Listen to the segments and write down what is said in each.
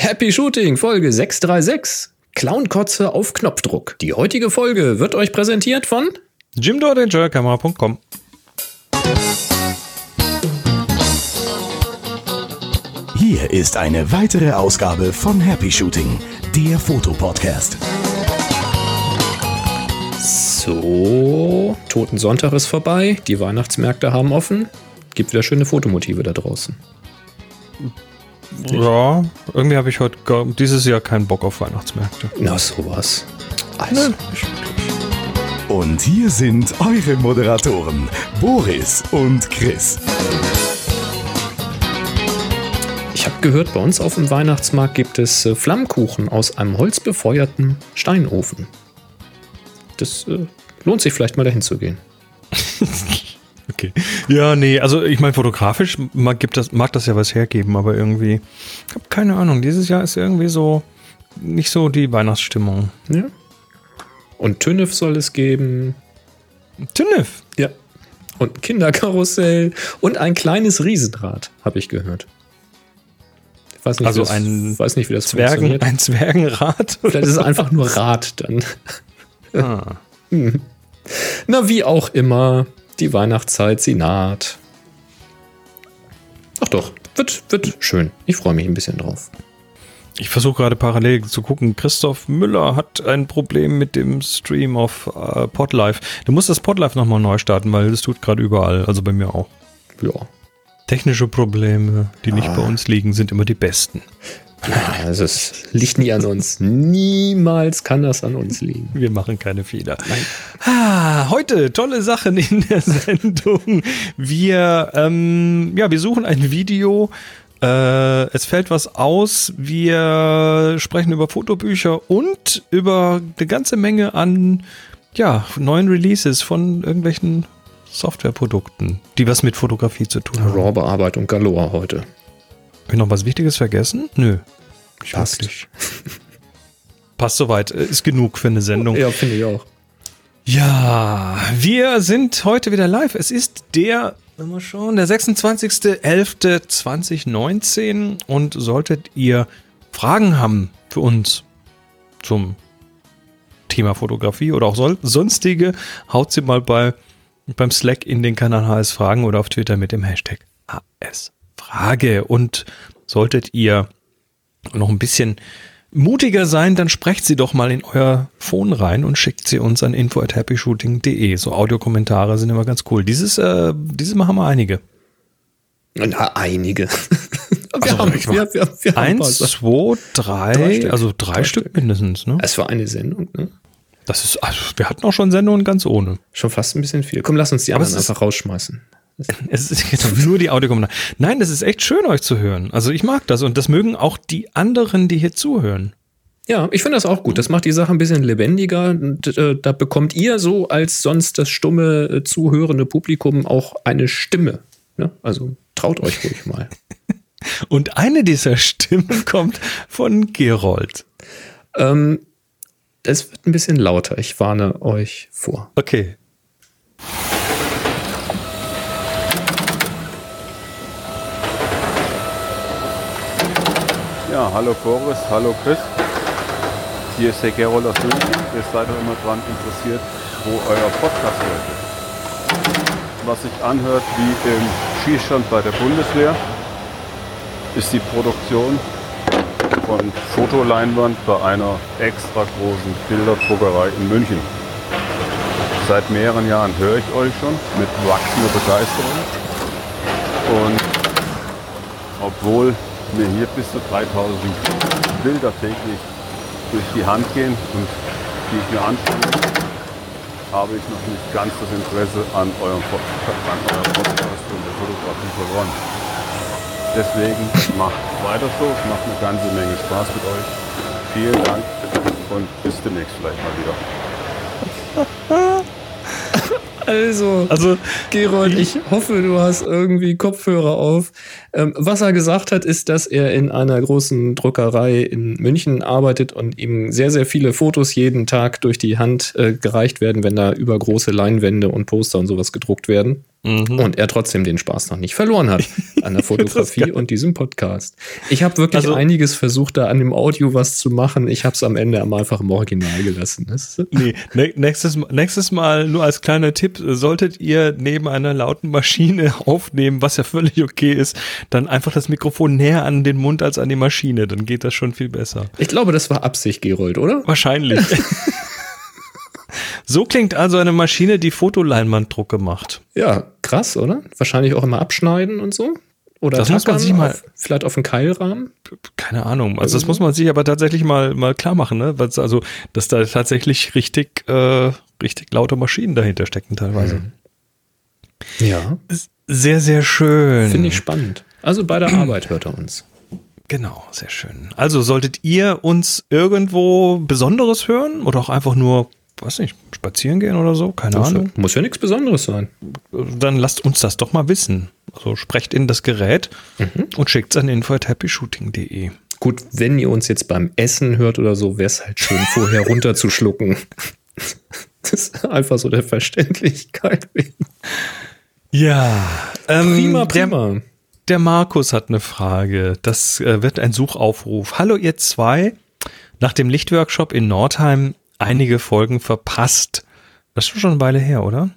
Happy Shooting, Folge 636. Clownkotze auf Knopfdruck. Die heutige Folge wird euch präsentiert von JimDoor.com. Hier ist eine weitere Ausgabe von Happy Shooting, der Fotopodcast. So, Totensonntag ist vorbei, die Weihnachtsmärkte haben offen. Gibt wieder schöne Fotomotive da draußen. Ja, irgendwie habe ich heute dieses Jahr keinen Bock auf Weihnachtsmärkte. Na, sowas. Also. Und hier sind eure Moderatoren, Boris und Chris. Ich habe gehört, bei uns auf dem Weihnachtsmarkt gibt es Flammkuchen aus einem holzbefeuerten Steinofen. Das lohnt sich vielleicht mal dahin zu gehen. Okay. Ja, nee, also ich meine, fotografisch mag das ja was hergeben, aber irgendwie, ich habe keine Ahnung, dieses Jahr ist irgendwie so nicht so die Weihnachtsstimmung. Ja. Und Tünnef soll es geben. Tünnef? Ja. Und ein Kinderkarussell und ein kleines Riesenrad, habe ich gehört. Ich weiß nicht, also weiß nicht, wie das funktioniert. Ein Zwergenrad? Vielleicht ist es einfach nur Rad dann. Ah. Na, wie auch immer, die Weihnachtszeit, sie naht. Ach doch, wird schön. Ich freue mich ein bisschen drauf. Ich versuche gerade parallel zu gucken. Christoph Müller hat ein Problem mit dem Stream auf Podlife. Du musst das Podlife nochmal neu starten, weil das tut gerade überall, also bei mir auch. Ja. Technische Probleme, die nicht bei uns liegen, sind immer die besten. Ja, also es liegt nie an uns. Niemals kann das an uns liegen. Wir machen keine Fehler. Heute tolle Sachen in der Sendung. Wir suchen ein Video. Es fällt was aus. Wir sprechen über Fotobücher und über eine ganze Menge an neuen Releases von irgendwelchen Softwareprodukten, die was mit Fotografie zu tun haben. RAW-Bearbeitung galore heute. Habe ich noch was Wichtiges vergessen? Nö. Passt. Passt soweit. Ist genug für eine Sendung. Ja, finde ich auch. Ja, wir sind heute wieder live. Es ist der 26.11.2019 und solltet ihr Fragen haben für uns zum Thema Fotografie oder auch sonstige, haut sie mal beim Slack in den Kanal HS Fragen oder auf Twitter mit dem Hashtag HS Frage. Und solltet ihr noch ein bisschen mutiger sein, dann sprecht sie doch mal in euer Phone rein und schickt sie uns an info@happyshooting.de. So Audiokommentare sind immer ganz cool. Dieses Mal haben wir einige. Na, einige. Wir haben 1, 2, 3, also drei Stück mindestens. Ne? Es war eine Sendung, ne? Wir hatten auch schon Sendungen ganz ohne. Schon fast ein bisschen viel. Komm, lass uns die anderen einfach rausschmeißen. Es ist nur die Audiokommentare. Nein, das ist echt schön, euch zu hören. Also ich mag das und das mögen auch die anderen, die hier zuhören. Ja, ich finde das auch gut. Das macht die Sache ein bisschen lebendiger. Und, da bekommt ihr so als sonst das stumme, zuhörende Publikum auch eine Stimme. Ne? Also traut euch ruhig mal. Und eine dieser Stimmen kommt von Gerold. Es wird ein bisschen lauter. Ich warne euch vor. Okay. Ja, hallo Boris, hallo Chris. Hier ist der Gerold aus München. Ihr seid doch immer dran interessiert, wo euer Podcast hört. Was sich anhört wie im Schießstand bei der Bundeswehr, ist die Produktion von Fotoleinwand bei einer extra großen Bilderdruckerei in München. Seit mehreren Jahren höre ich euch schon mit wachsender Begeisterung. Und obwohl mir hier bis zu 3000 Bilder täglich durch die Hand gehen und die ich mir anschaue, habe ich noch nicht ganz das Interesse an eurem Podcast und der Fotografie verloren. Deswegen macht weiter so, es macht eine ganze Menge Spaß mit euch. Vielen Dank und bis demnächst vielleicht mal wieder. Also Gerold, ich hoffe, du hast irgendwie Kopfhörer auf. Was er gesagt hat, ist, dass er in einer großen Druckerei in München arbeitet und ihm sehr, sehr viele Fotos jeden Tag durch die Hand gereicht werden, wenn da übergroße Leinwände und Poster und sowas gedruckt werden. Und er trotzdem den Spaß noch nicht verloren hat an der Fotografie und diesem Podcast. Ich habe wirklich einiges versucht, da an dem Audio was zu machen. Ich habe es am Ende einfach im Original gelassen. Nächstes Mal nur als kleiner Tipp, solltet ihr neben einer lauten Maschine aufnehmen, was ja völlig okay ist, dann einfach das Mikrofon näher an den Mund als an die Maschine. Dann geht das schon viel besser. Ich glaube, das war Absicht, Gerold, oder? Wahrscheinlich. So klingt also eine Maschine, die Fotoleinwanddrucke macht. Ja, krass, oder? Wahrscheinlich auch immer abschneiden und so. Oder das muss man sich mal vielleicht auf einen Keilrahmen? Keine Ahnung. Also das muss man sich aber tatsächlich mal klar machen, ne? Also, dass da tatsächlich richtig laute Maschinen dahinter stecken teilweise. Ja. Sehr, sehr schön. Finde ich spannend. Also bei der Arbeit hört er uns. Genau, sehr schön. Also solltet ihr uns irgendwo Besonderes hören oder auch einfach nur, weiß nicht, spazieren gehen oder so, keine Ahnung. Muss ja nichts Besonderes sein. Dann lasst uns das doch mal wissen. Also sprecht in das Gerät und schickt es an info@happyshooting.de. Gut, wenn ihr uns jetzt beim Essen hört oder so, wäre es halt schön, vorher runterzuschlucken. Das ist einfach so der Verständlichkeit wegen. Ja, prima. Der Markus hat eine Frage. Das wird ein Suchaufruf. Hallo ihr zwei. Nach dem Lichtworkshop in Nordheim einige Folgen verpasst. Das ist schon eine Weile her, oder?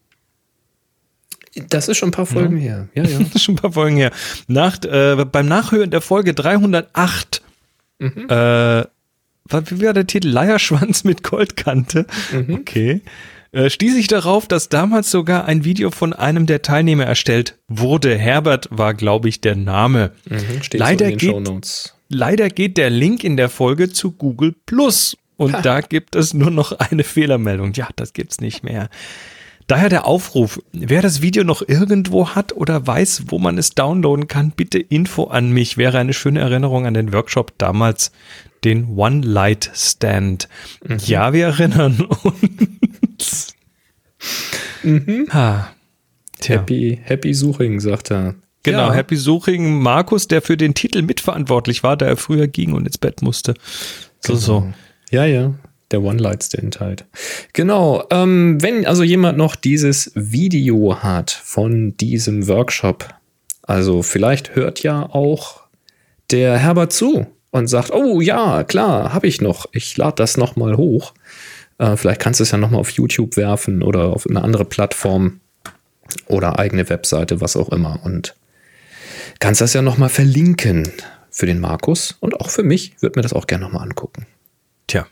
Das ist schon ein paar Folgen her. Ja. Das ist schon ein paar Folgen her. Beim Nachhören der Folge 308 wie war der Titel? Leierschwanz mit Goldkante. Okay. Stieß ich darauf, dass damals sogar ein Video von einem der Teilnehmer erstellt wurde. Herbert war, glaube ich, der Name. Steht leider so in den Shownotes. Leider geht der Link in der Folge zu Google Plus und da gibt es nur noch eine Fehlermeldung. Ja, das gibt's nicht mehr. Daher der Aufruf, wer das Video noch irgendwo hat oder weiß, wo man es downloaden kann, bitte Info an mich. Wäre eine schöne Erinnerung an den Workshop damals, den One Light Stand. Ja, wir erinnern uns. Happy Suching, sagt er. Genau, ja. Happy Suching. Markus, der für den Titel mitverantwortlich war, da er früher ging und ins Bett musste. So. Ja. Der One-Light-Stand halt. Genau. Wenn also jemand noch dieses Video hat von diesem Workshop, also vielleicht hört ja auch der Herbert zu und sagt, oh ja, klar, habe ich noch. Ich lade das nochmal hoch. Vielleicht kannst du es ja nochmal auf YouTube werfen oder auf eine andere Plattform oder eigene Webseite, was auch immer. Und kannst das ja nochmal verlinken für den Markus und auch für mich. Würde mir das auch gerne nochmal angucken. Tja.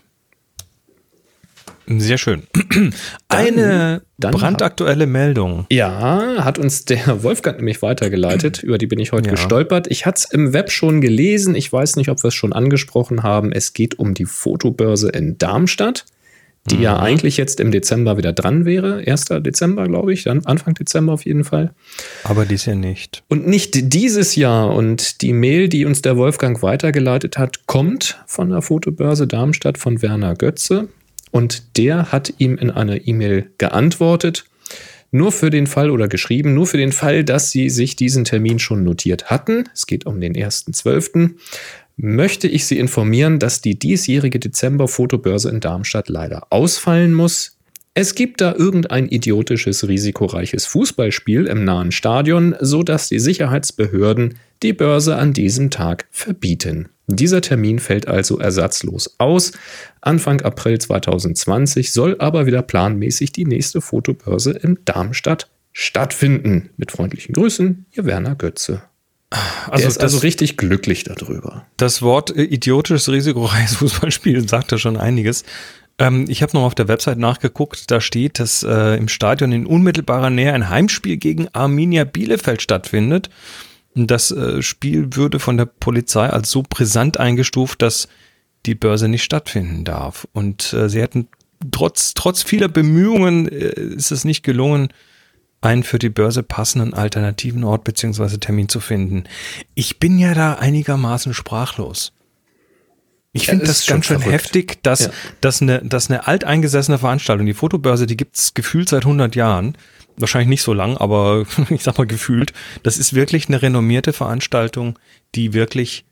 Sehr schön. Eine brandaktuelle Meldung. Ja, hat uns der Wolfgang nämlich weitergeleitet. Über die bin ich heute gestolpert. Ich hatte es im Web schon gelesen. Ich weiß nicht, ob wir es schon angesprochen haben. Es geht um die Fotobörse in Darmstadt, die ja eigentlich jetzt im Dezember wieder dran wäre. 1. Dezember, glaube ich. Dann Anfang Dezember auf jeden Fall. Aber dies Jahr nicht. Und nicht dieses Jahr. Und die Mail, die uns der Wolfgang weitergeleitet hat, kommt von der Fotobörse Darmstadt von Werner Götze. Und der hat ihm in einer E-Mail geantwortet, nur für den Fall dass sie sich diesen Termin schon notiert hatten, es geht um den 1.12., möchte ich Sie informieren, dass die diesjährige Dezember-Fotobörse in Darmstadt leider ausfallen muss. Es gibt da irgendein idiotisches, risikoreiches Fußballspiel im nahen Stadion, sodass die Sicherheitsbehörden die Börse an diesem Tag verbieten. Dieser Termin fällt also ersatzlos aus. Anfang April 2020 soll aber wieder planmäßig die nächste Fotobörse in Darmstadt stattfinden. Mit freundlichen Grüßen, Ihr Werner Götze. Der ist also richtig glücklich darüber. Das Wort idiotisches, risikoreiches Fußballspiel sagt ja schon einiges. Ich habe noch auf der Website nachgeguckt, da steht, dass im Stadion in unmittelbarer Nähe ein Heimspiel gegen Arminia Bielefeld stattfindet. Das Spiel würde von der Polizei als so brisant eingestuft, dass die Börse nicht stattfinden darf. Und sie hätten trotz vieler Bemühungen ist es nicht gelungen, einen für die Börse passenden alternativen Ort bzw. Termin zu finden. Ich bin ja da einigermaßen sprachlos. Ich finde das ganz schön heftig, dass eine alteingesessene Veranstaltung, die Fotobörse, die gibt es gefühlt seit 100 Jahren, wahrscheinlich nicht so lang, aber ich sag mal gefühlt, das ist wirklich eine renommierte Veranstaltung, die wirklich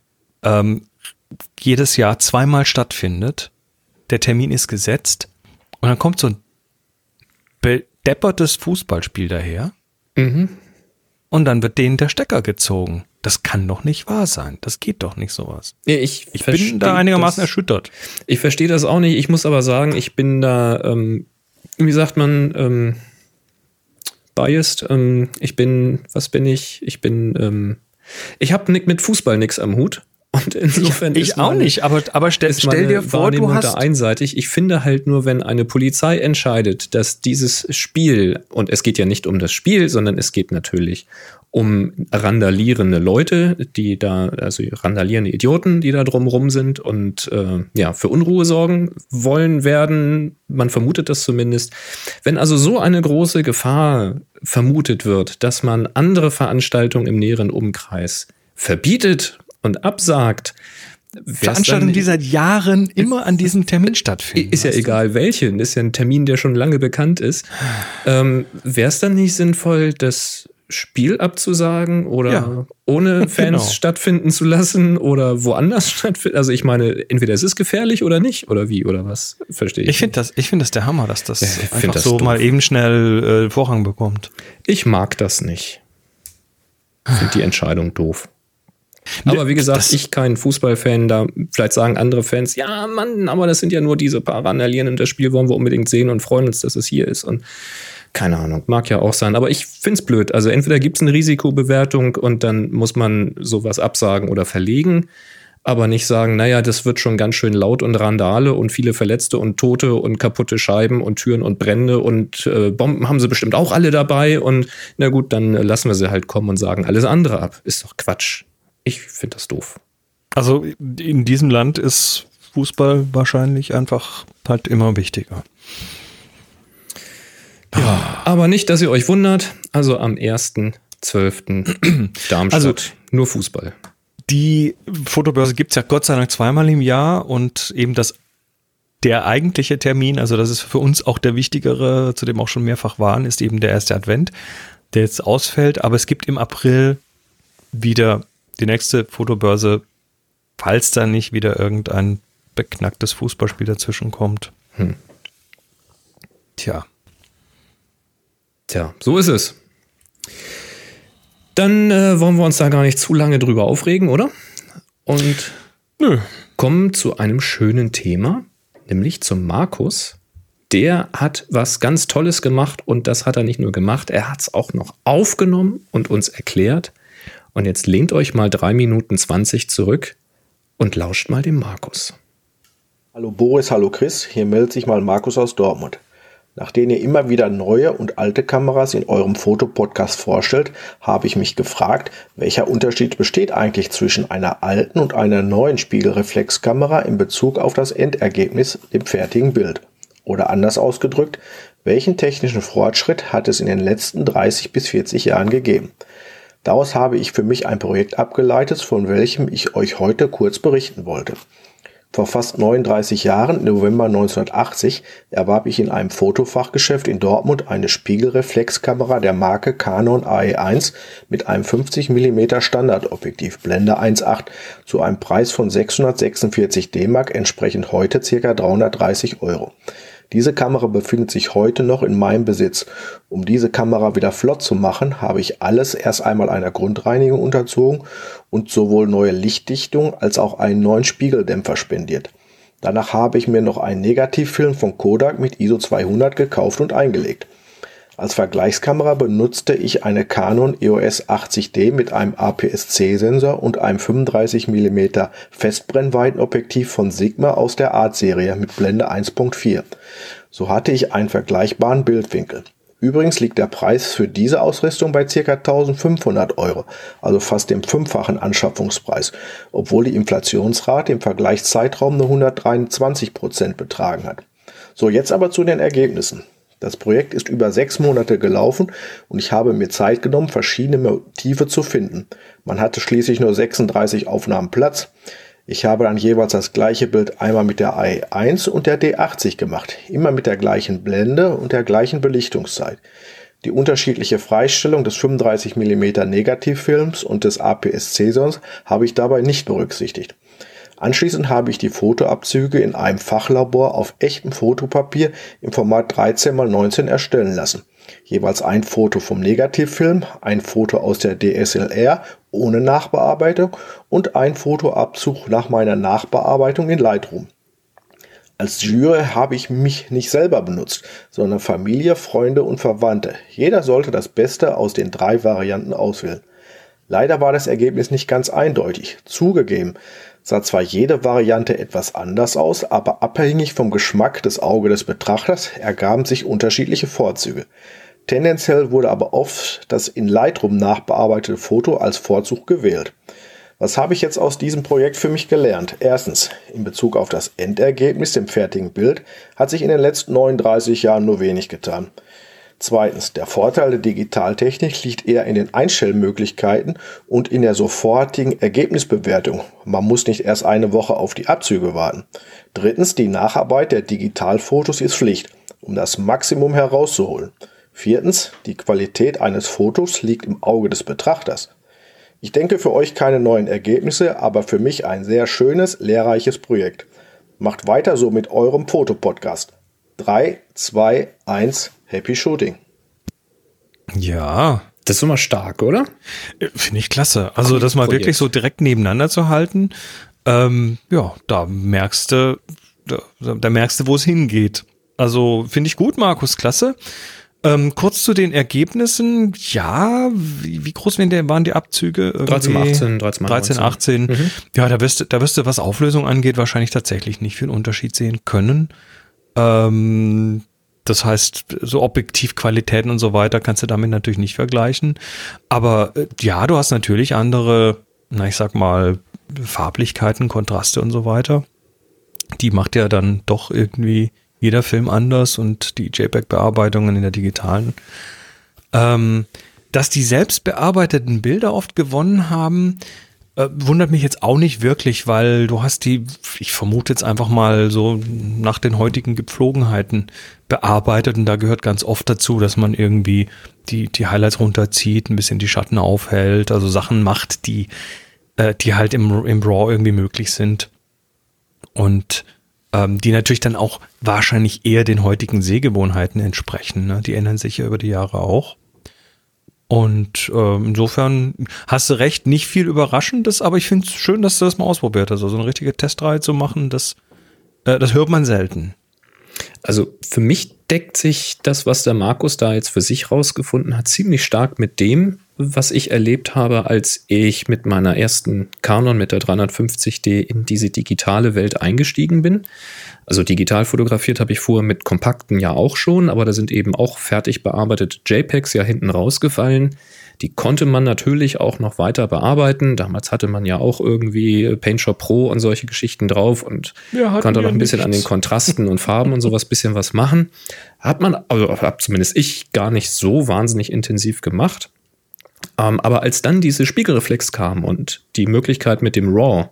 jedes Jahr zweimal stattfindet. Der Termin ist gesetzt und dann kommt so ein bedeppertes Fußballspiel daher Und dann wird denen der Stecker gezogen. Das kann doch nicht wahr sein. Das geht doch nicht sowas. Ja, ich bin da einigermaßen erschüttert. Ich verstehe das auch nicht. Ich muss aber sagen, ich bin da, wie sagt man, biased. Ich habe mit Fußball nichts am Hut. Und insofern ich auch nicht, aber stell dir vor, du hast einseitig. Ich finde halt nur, wenn eine Polizei entscheidet, dass dieses Spiel, und es geht ja nicht um das Spiel, sondern es geht natürlich um randalierende Leute, die da, also randalierende Idioten, die da drumrum sind und für Unruhe sorgen wollen werden. Man vermutet das zumindest. Wenn also so eine große Gefahr vermutet wird, dass man andere Veranstaltungen im näheren Umkreis verbietet und absagt. Veranstaltungen, die seit Jahren immer an diesem Termin stattfinden. Ist ja egal welchen, ist ja ein Termin, der schon lange bekannt ist. Wäre es dann nicht sinnvoll, das Spiel abzusagen oder ohne Fans stattfinden zu lassen oder woanders stattfinden? Also ich meine, entweder es ist gefährlich oder nicht oder wie oder was, verstehe ich. Ich finde das der Hammer, dass das einfach so doof. Mal eben schnell Vorrang bekommt. Ich mag das nicht. Ich finde die Entscheidung doof. Aber wie gesagt, ich kein Fußballfan, da vielleicht sagen andere Fans, ja Mann, aber das sind ja nur diese paar Randalierenden, das Spiel wollen wir unbedingt sehen und freuen uns, dass es hier ist und keine Ahnung, mag ja auch sein, aber ich find's blöd, also entweder gibt's eine Risikobewertung und dann muss man sowas absagen oder verlegen, aber nicht sagen, naja, das wird schon ganz schön laut und Randale und viele Verletzte und Tote und kaputte Scheiben und Türen und Brände und Bomben haben sie bestimmt auch alle dabei und na gut, dann lassen wir sie halt kommen und sagen alles andere ab, ist doch Quatsch. Ich finde das doof. Also in diesem Land ist Fußball wahrscheinlich einfach halt immer wichtiger. Ja, aber nicht, dass ihr euch wundert. Also am 1.12. Darmstadt, also, nur Fußball. Die Fotobörse gibt es ja Gott sei Dank zweimal im Jahr und eben der eigentliche Termin, also das ist für uns auch der wichtigere, zu dem auch schon mehrfach waren, ist eben der erste Advent, der jetzt ausfällt. Aber es gibt im April wieder die nächste Fotobörse, falls da nicht wieder irgendein beknacktes Fußballspiel dazwischen kommt. Tja, so ist es. Dann wollen wir uns da gar nicht zu lange drüber aufregen, oder? Und kommen zu einem schönen Thema, nämlich zum Markus. Der hat was ganz Tolles gemacht und das hat er nicht nur gemacht, er hat es auch noch aufgenommen und uns erklärt. Und jetzt lehnt euch mal 3 Minuten 20 zurück und lauscht mal dem Markus. Hallo Boris, hallo Chris, hier meldet sich mal Markus aus Dortmund. Nachdem ihr immer wieder neue und alte Kameras in eurem Fotopodcast vorstellt, habe ich mich gefragt, welcher Unterschied besteht eigentlich zwischen einer alten und einer neuen Spiegelreflexkamera in Bezug auf das Endergebnis, dem fertigen Bild. Oder anders ausgedrückt, welchen technischen Fortschritt hat es in den letzten 30 bis 40 Jahren gegeben? Daraus habe ich für mich ein Projekt abgeleitet, von welchem ich euch heute kurz berichten wollte. Vor fast 39 Jahren, im November 1980, erwarb ich in einem Fotofachgeschäft in Dortmund eine Spiegelreflexkamera der Marke Canon AE1 mit einem 50 mm Standardobjektiv Blende 1.8 zu einem Preis von 646 DM, entsprechend heute ca. 330 €. Diese Kamera befindet sich heute noch in meinem Besitz. Um diese Kamera wieder flott zu machen, habe ich alles erst einmal einer Grundreinigung unterzogen und sowohl neue Lichtdichtung als auch einen neuen Spiegeldämpfer spendiert. Danach habe ich mir noch einen Negativfilm von Kodak mit ISO 200 gekauft und eingelegt. Als Vergleichskamera benutzte ich eine Canon EOS 80D mit einem APS-C-Sensor und einem 35 mm Festbrennweitenobjektiv von Sigma aus der Art-Serie mit Blende 1.4. So hatte ich einen vergleichbaren Bildwinkel. Übrigens liegt der Preis für diese Ausrüstung bei ca. 1.500 €, also fast dem 5-fachen Anschaffungspreis, obwohl die Inflationsrate im Vergleichszeitraum nur 123% betragen hat. So, jetzt aber zu den Ergebnissen. Das Projekt ist über 6 Monate gelaufen und ich habe mir Zeit genommen, verschiedene Motive zu finden. Man hatte schließlich nur 36 Aufnahmen Platz. Ich habe dann jeweils das gleiche Bild einmal mit der AE1 und der D80 gemacht, immer mit der gleichen Blende und der gleichen Belichtungszeit. Die unterschiedliche Freistellung des 35 mm Negativfilms und des APS-C-Sensors habe ich dabei nicht berücksichtigt. Anschließend habe ich die Fotoabzüge in einem Fachlabor auf echtem Fotopapier im Format 13×19 erstellen lassen. Jeweils ein Foto vom Negativfilm, ein Foto aus der DSLR ohne Nachbearbeitung und ein Fotoabzug nach meiner Nachbearbeitung in Lightroom. Als Jury habe ich mich nicht selber benutzt, sondern Familie, Freunde und Verwandte. Jeder sollte das Beste aus den 3 Varianten auswählen. Leider war das Ergebnis nicht ganz eindeutig. Zugegeben, sah zwar jede Variante etwas anders aus, aber abhängig vom Geschmack des Auges des Betrachters ergaben sich unterschiedliche Vorzüge. Tendenziell wurde aber oft das in Lightroom nachbearbeitete Foto als Vorzug gewählt. Was habe ich jetzt aus diesem Projekt für mich gelernt? Erstens, in Bezug auf das Endergebnis, dem fertigen Bild, hat sich in den letzten 39 Jahren nur wenig getan. Zweitens, der Vorteil der Digitaltechnik liegt eher in den Einstellmöglichkeiten und in der sofortigen Ergebnisbewertung. Man muss nicht erst eine Woche auf die Abzüge warten. Drittens, die Nacharbeit der Digitalfotos ist Pflicht, um das Maximum herauszuholen. Viertens, die Qualität eines Fotos liegt im Auge des Betrachters. Ich denke für euch keine neuen Ergebnisse, aber für mich ein sehr schönes, lehrreiches Projekt. Macht weiter so mit eurem Fotopodcast. 3, 2, 1, Happy Shooting. Ja. Das ist immer stark, oder? Finde ich klasse. Also das mal wirklich so direkt nebeneinander zu halten, ja, da merkst du, wo es hingeht. Also finde ich gut, Markus, klasse. Kurz zu den Ergebnissen. Ja, wie groß waren die Abzüge? 13, 18. Mhm. Ja, da wirst du, was Auflösung angeht, wahrscheinlich tatsächlich nicht viel Unterschied sehen können. Das heißt, so Objektivqualitäten und so weiter kannst du damit natürlich nicht vergleichen. Aber ja, du hast natürlich andere, ich sag mal, Farblichkeiten, Kontraste und so weiter. Die macht ja dann doch irgendwie jeder Film anders und die JPEG-Bearbeitungen in der digitalen. Dass die selbst bearbeiteten Bilder oft gewonnen haben, wundert mich jetzt auch nicht wirklich, weil du hast die, ich vermute jetzt einfach mal so nach den heutigen Gepflogenheiten bearbeitet und da gehört ganz oft dazu, dass man irgendwie die Highlights runterzieht, ein bisschen die Schatten aufhält, also Sachen macht, die halt im RAW irgendwie möglich sind und die natürlich dann auch wahrscheinlich eher den heutigen Sehgewohnheiten entsprechen. Ne? Die ändern sich ja über die Jahre auch. Und insofern hast du recht, nicht viel Überraschendes, aber ich finde es schön, dass du das mal ausprobiert hast. Also eine richtige Testreihe zu machen, das hört man selten. Also für mich deckt sich das, was der Markus da jetzt für sich rausgefunden hat, ziemlich stark mit dem, was ich erlebt habe, als ich mit meiner ersten Canon mit der 350D in diese digitale Welt eingestiegen bin. Also digital fotografiert habe ich vorher mit kompakten ja auch schon, aber da sind eben auch fertig bearbeitete JPEGs ja hinten rausgefallen. Die konnte man natürlich auch noch weiter bearbeiten. Damals hatte man ja auch irgendwie PaintShop Pro und solche Geschichten drauf und konnte noch ein bisschen an den Kontrasten und Farben und sowas bisschen was machen. Hat zumindest ich gar nicht so wahnsinnig intensiv gemacht. Aber als dann diese Spiegelreflex kam und die Möglichkeit mit dem RAW,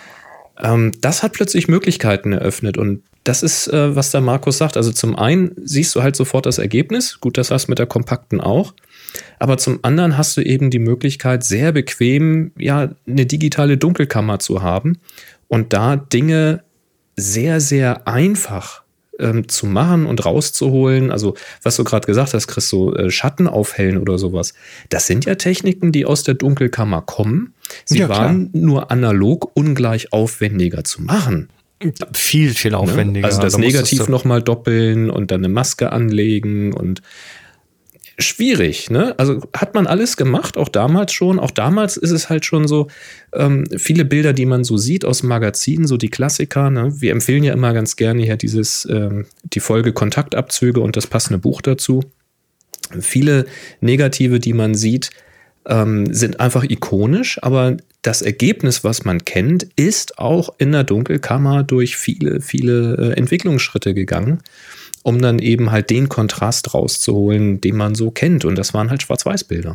das hat plötzlich Möglichkeiten eröffnet und das ist, was der Markus sagt. Also zum einen siehst du halt sofort das Ergebnis. Gut, das hast du mit der kompakten auch. Aber zum anderen hast du eben die Möglichkeit, sehr bequem ja eine digitale Dunkelkammer zu haben und da Dinge sehr, sehr einfach zu machen und rauszuholen. Also was du gerade gesagt hast, Chris, so Schatten aufhellen oder sowas. Das sind ja Techniken, die aus der Dunkelkammer kommen. Sie waren nur analog ungleich aufwendiger zu machen. Viel, viel aufwendiger. Also das Negativ nochmal doppeln und dann eine Maske anlegen und schwierig, ne? Also hat man alles gemacht, auch damals schon. Auch damals ist es halt schon so, viele Bilder, die man so sieht aus Magazinen, so die Klassiker, ne? Wir empfehlen ja immer ganz gerne hier die Folge Kontaktabzüge und das passende Buch dazu. Viele Negative, die man sieht, sind einfach ikonisch, aber das Ergebnis, was man kennt, ist auch in der Dunkelkammer durch viele, viele Entwicklungsschritte gegangen, um dann eben halt den Kontrast rauszuholen, den man so kennt. Und das waren halt Schwarz-Weiß-Bilder.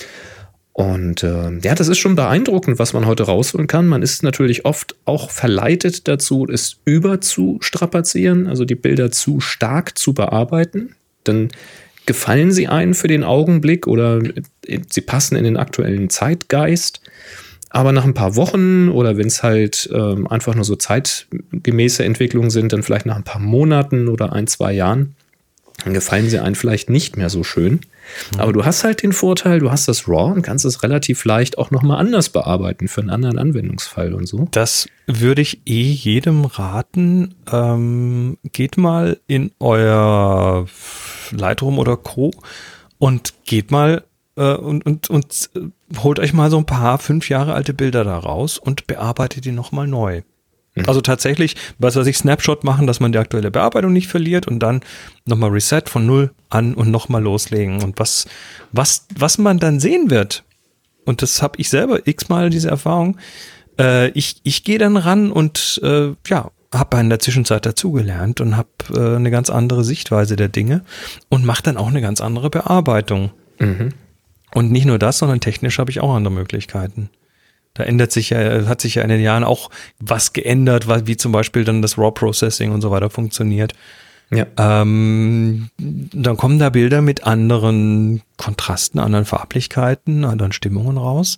Und ja, das ist schon beeindruckend, was man heute rausholen kann. Man ist natürlich oft auch verleitet dazu, es überzustrapazieren, also die Bilder zu stark zu bearbeiten. Dann gefallen sie einen für den Augenblick oder sie passen in den aktuellen Zeitgeist. Aber nach ein paar Wochen oder wenn es halt einfach nur so zeitgemäße Entwicklungen sind, dann vielleicht nach ein paar Monaten oder 1-2 Jahren, dann gefallen sie einem vielleicht nicht mehr so schön. Aber du hast halt den Vorteil, du hast das RAW und kannst es relativ leicht auch nochmal anders bearbeiten für einen anderen Anwendungsfall und so. Das würde ich jedem raten. Geht mal in euer Lightroom oder Co. und geht mal und holt euch mal so ein paar 5 Jahre alte Bilder da raus und bearbeitet die nochmal neu. Also tatsächlich, was weiß ich, Snapshot machen, dass man die aktuelle Bearbeitung nicht verliert und dann nochmal Reset von 0 an und nochmal loslegen. Und was man dann sehen wird, und das habe ich selber x-mal diese Erfahrung, ich gehe dann ran und habe in der Zwischenzeit dazugelernt und habe eine ganz andere Sichtweise der Dinge und mache dann auch eine ganz andere Bearbeitung. Mhm. Und nicht nur das, sondern technisch habe ich auch andere Möglichkeiten. Da hat sich ja in den Jahren auch was geändert, wie zum Beispiel dann das RAW-Processing und so weiter funktioniert. Ja. Dann kommen da Bilder mit anderen Kontrasten, anderen Farblichkeiten, anderen Stimmungen raus.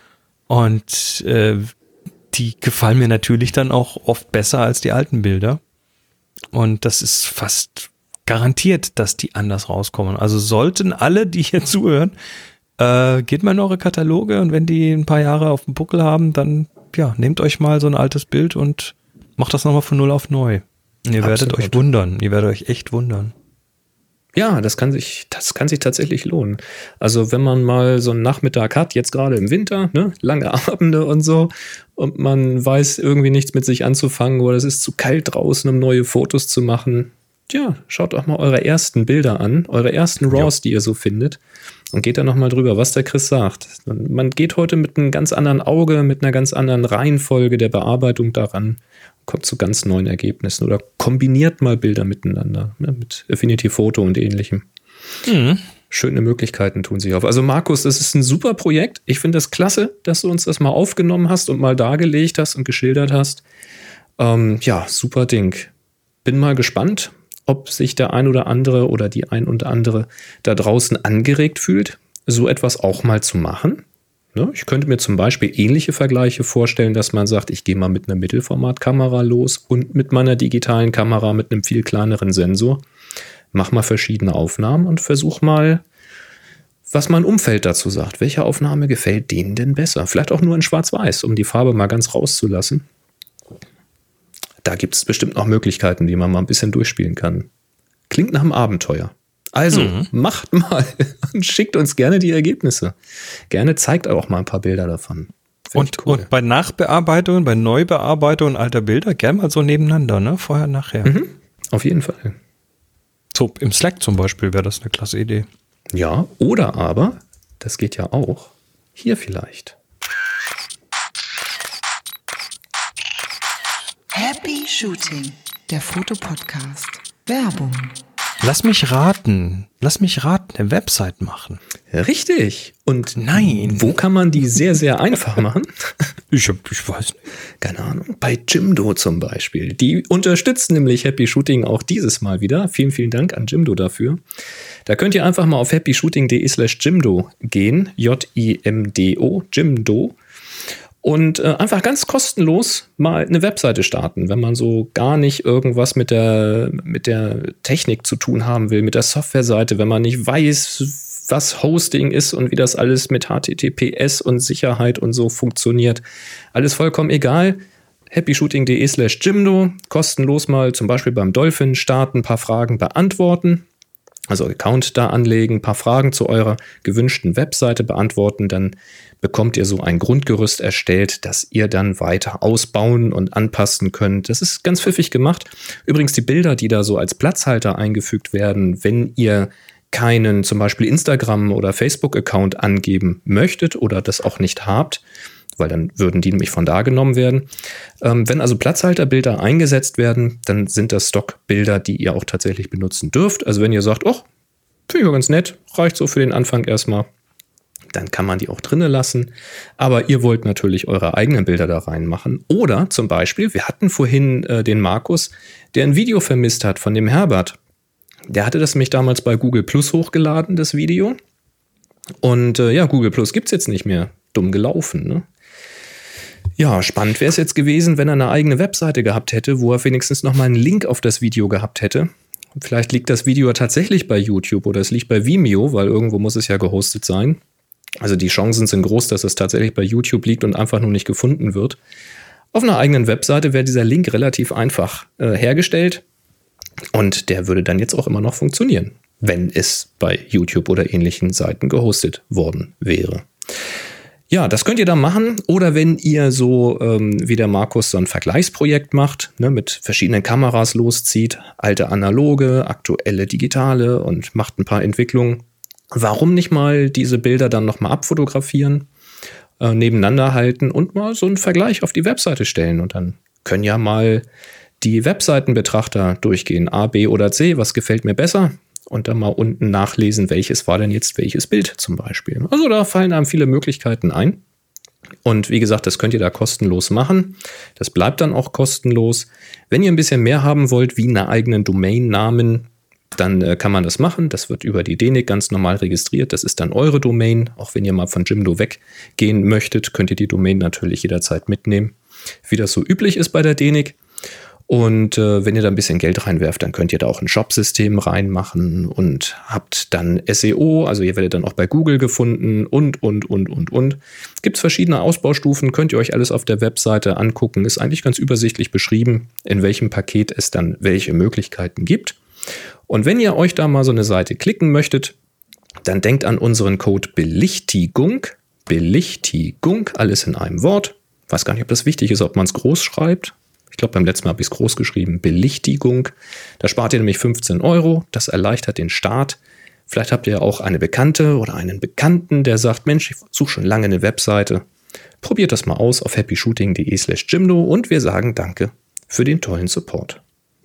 Und die gefallen mir natürlich dann auch oft besser als die alten Bilder. Und das ist fast garantiert, dass die anders rauskommen. Also sollten alle, die hier zuhören, geht mal in eure Kataloge und wenn die ein paar Jahre auf dem Buckel haben, dann nehmt euch mal so ein altes Bild und macht das nochmal von 0 auf neu. Ihr werdet euch wundern. Ihr werdet euch echt wundern. Ja, das kann sich tatsächlich lohnen. Also wenn man mal so einen Nachmittag hat, jetzt gerade im Winter, ne, lange Abende und so, und man weiß irgendwie nichts mit sich anzufangen oder es ist zu kalt draußen, um neue Fotos zu machen. Ja, schaut doch mal eure ersten Bilder an, eure ersten RAWs, die ihr so findet. Und geht da nochmal drüber, was der Chris sagt. Man geht heute mit einem ganz anderen Auge, mit einer ganz anderen Reihenfolge der Bearbeitung daran, kommt zu ganz neuen Ergebnissen oder kombiniert mal Bilder miteinander, ne, mit Affinity Photo und ähnlichem. Mhm. Schöne Möglichkeiten tun sich auf. Also Markus, das ist ein super Projekt. Ich finde das klasse, dass du uns das mal aufgenommen hast und mal dargelegt hast und geschildert hast. Super Ding. Bin mal gespannt, ob sich der ein oder andere oder die ein oder andere da draußen angeregt fühlt, so etwas auch mal zu machen. Ne? Ich könnte mir zum Beispiel ähnliche Vergleiche vorstellen, dass man sagt, ich gehe mal mit einer Mittelformatkamera los und mit meiner digitalen Kamera mit einem viel kleineren Sensor, mach mal verschiedene Aufnahmen und versuch mal, was mein Umfeld dazu sagt. Welche Aufnahme gefällt denen denn besser? Vielleicht auch nur in Schwarz-Weiß, um die Farbe mal ganz rauszulassen. Da gibt es bestimmt noch Möglichkeiten, die man mal ein bisschen durchspielen kann. Klingt nach einem Abenteuer. Also, macht mal und schickt uns gerne die Ergebnisse. Gerne zeigt auch mal ein paar Bilder davon. Und bei Nachbearbeitungen, bei Neubearbeitungen alter Bilder, gerne mal so nebeneinander, ne? Vorher, nachher. Mhm, auf jeden Fall. So, im Slack zum Beispiel wäre das eine klasse Idee. Ja, oder aber, das geht ja auch, hier vielleicht. Happy Shooting, der Fotopodcast. Werbung. Lass mich raten, eine Website machen. Richtig. Und nein, wo kann man die sehr, sehr einfach machen? Ich weiß nicht. Keine Ahnung. Bei Jimdo zum Beispiel. Die unterstützen nämlich Happy Shooting auch dieses Mal wieder. Vielen, vielen Dank an Jimdo dafür. Da könnt ihr einfach mal auf happyshooting.de/Jimdo gehen. Jimdo, Jimdo. Und einfach ganz kostenlos mal eine Webseite starten, wenn man so gar nicht irgendwas mit der Technik zu tun haben will, mit der Softwareseite, wenn man nicht weiß, was Hosting ist und wie das alles mit HTTPS und Sicherheit und so funktioniert. Alles vollkommen egal. happyshooting.de/Jimdo, kostenlos mal zum Beispiel beim Dolphin starten, ein paar Fragen beantworten. Also Account da anlegen, ein paar Fragen zu eurer gewünschten Webseite beantworten, dann bekommt ihr so ein Grundgerüst erstellt, das ihr dann weiter ausbauen und anpassen könnt. Das ist ganz pfiffig gemacht. Übrigens die Bilder, die da so als Platzhalter eingefügt werden, wenn ihr keinen zum Beispiel Instagram- oder Facebook-Account angeben möchtet oder das auch nicht habt, weil dann würden die nämlich von da genommen werden. Wenn also Platzhalterbilder eingesetzt werden, dann sind das Stockbilder, die ihr auch tatsächlich benutzen dürft. Also wenn ihr sagt, oh, finde ich ganz nett, reicht so für den Anfang erstmal, dann kann man die auch drinnen lassen. Aber ihr wollt natürlich eure eigenen Bilder da reinmachen. Oder zum Beispiel, wir hatten vorhin den Markus, der ein Video vermisst hat von dem Herbert. Der hatte das nämlich damals bei Google Plus hochgeladen, das Video. Und Google Plus gibt es jetzt nicht mehr. Dumm gelaufen, ne? Ja, spannend wäre es jetzt gewesen, wenn er eine eigene Webseite gehabt hätte, wo er wenigstens nochmal einen Link auf das Video gehabt hätte. Vielleicht liegt das Video tatsächlich bei YouTube oder es liegt bei Vimeo, weil irgendwo muss es ja gehostet sein. Also die Chancen sind groß, dass es tatsächlich bei YouTube liegt und einfach nur nicht gefunden wird. Auf einer eigenen Webseite wäre dieser Link relativ einfach hergestellt und der würde dann jetzt auch immer noch funktionieren, wenn es bei YouTube oder ähnlichen Seiten gehostet worden wäre. Ja, das könnt ihr dann machen. Oder wenn ihr so wie der Markus so ein Vergleichsprojekt macht, ne, mit verschiedenen Kameras loszieht, alte analoge, aktuelle digitale und macht ein paar Entwicklungen. Warum nicht mal diese Bilder dann nochmal abfotografieren, nebeneinander halten und mal so einen Vergleich auf die Webseite stellen. Und dann können ja mal die Webseitenbetrachter durchgehen, A, B oder C, was gefällt mir besser? Und dann mal unten nachlesen, welches war denn jetzt welches Bild zum Beispiel. Also da fallen einem viele Möglichkeiten ein. Und wie gesagt, das könnt ihr da kostenlos machen. Das bleibt dann auch kostenlos. Wenn ihr ein bisschen mehr haben wollt, wie einen eigenen Domainnamen, dann kann man das machen. Das wird über die DENIC ganz normal registriert. Das ist dann eure Domain. Auch wenn ihr mal von Jimdo weggehen möchtet, könnt ihr die Domain natürlich jederzeit mitnehmen, wie das so üblich ist bei der DENIC. Und wenn ihr da ein bisschen Geld reinwerft, dann könnt ihr da auch ein Shop-System reinmachen und habt dann SEO, also ihr werdet dann auch bei Google gefunden und. Gibt es verschiedene Ausbaustufen, könnt ihr euch alles auf der Webseite angucken. Ist eigentlich ganz übersichtlich beschrieben, in welchem Paket es dann welche Möglichkeiten gibt. Und wenn ihr euch da mal so eine Seite klicken möchtet, dann denkt an unseren Code Belichtigung, alles in einem Wort. Ich weiß gar nicht, ob das wichtig ist, ob man es groß schreibt. Ich glaube, beim letzten Mal habe ich es groß geschrieben. Belichtigung. Da spart ihr nämlich 15 €. Das erleichtert den Start. Vielleicht habt ihr auch eine Bekannte oder einen Bekannten, der sagt, Mensch, ich suche schon lange eine Webseite. Probiert das mal aus auf happyshooting.de/Jimdo und wir sagen Danke für den tollen Support.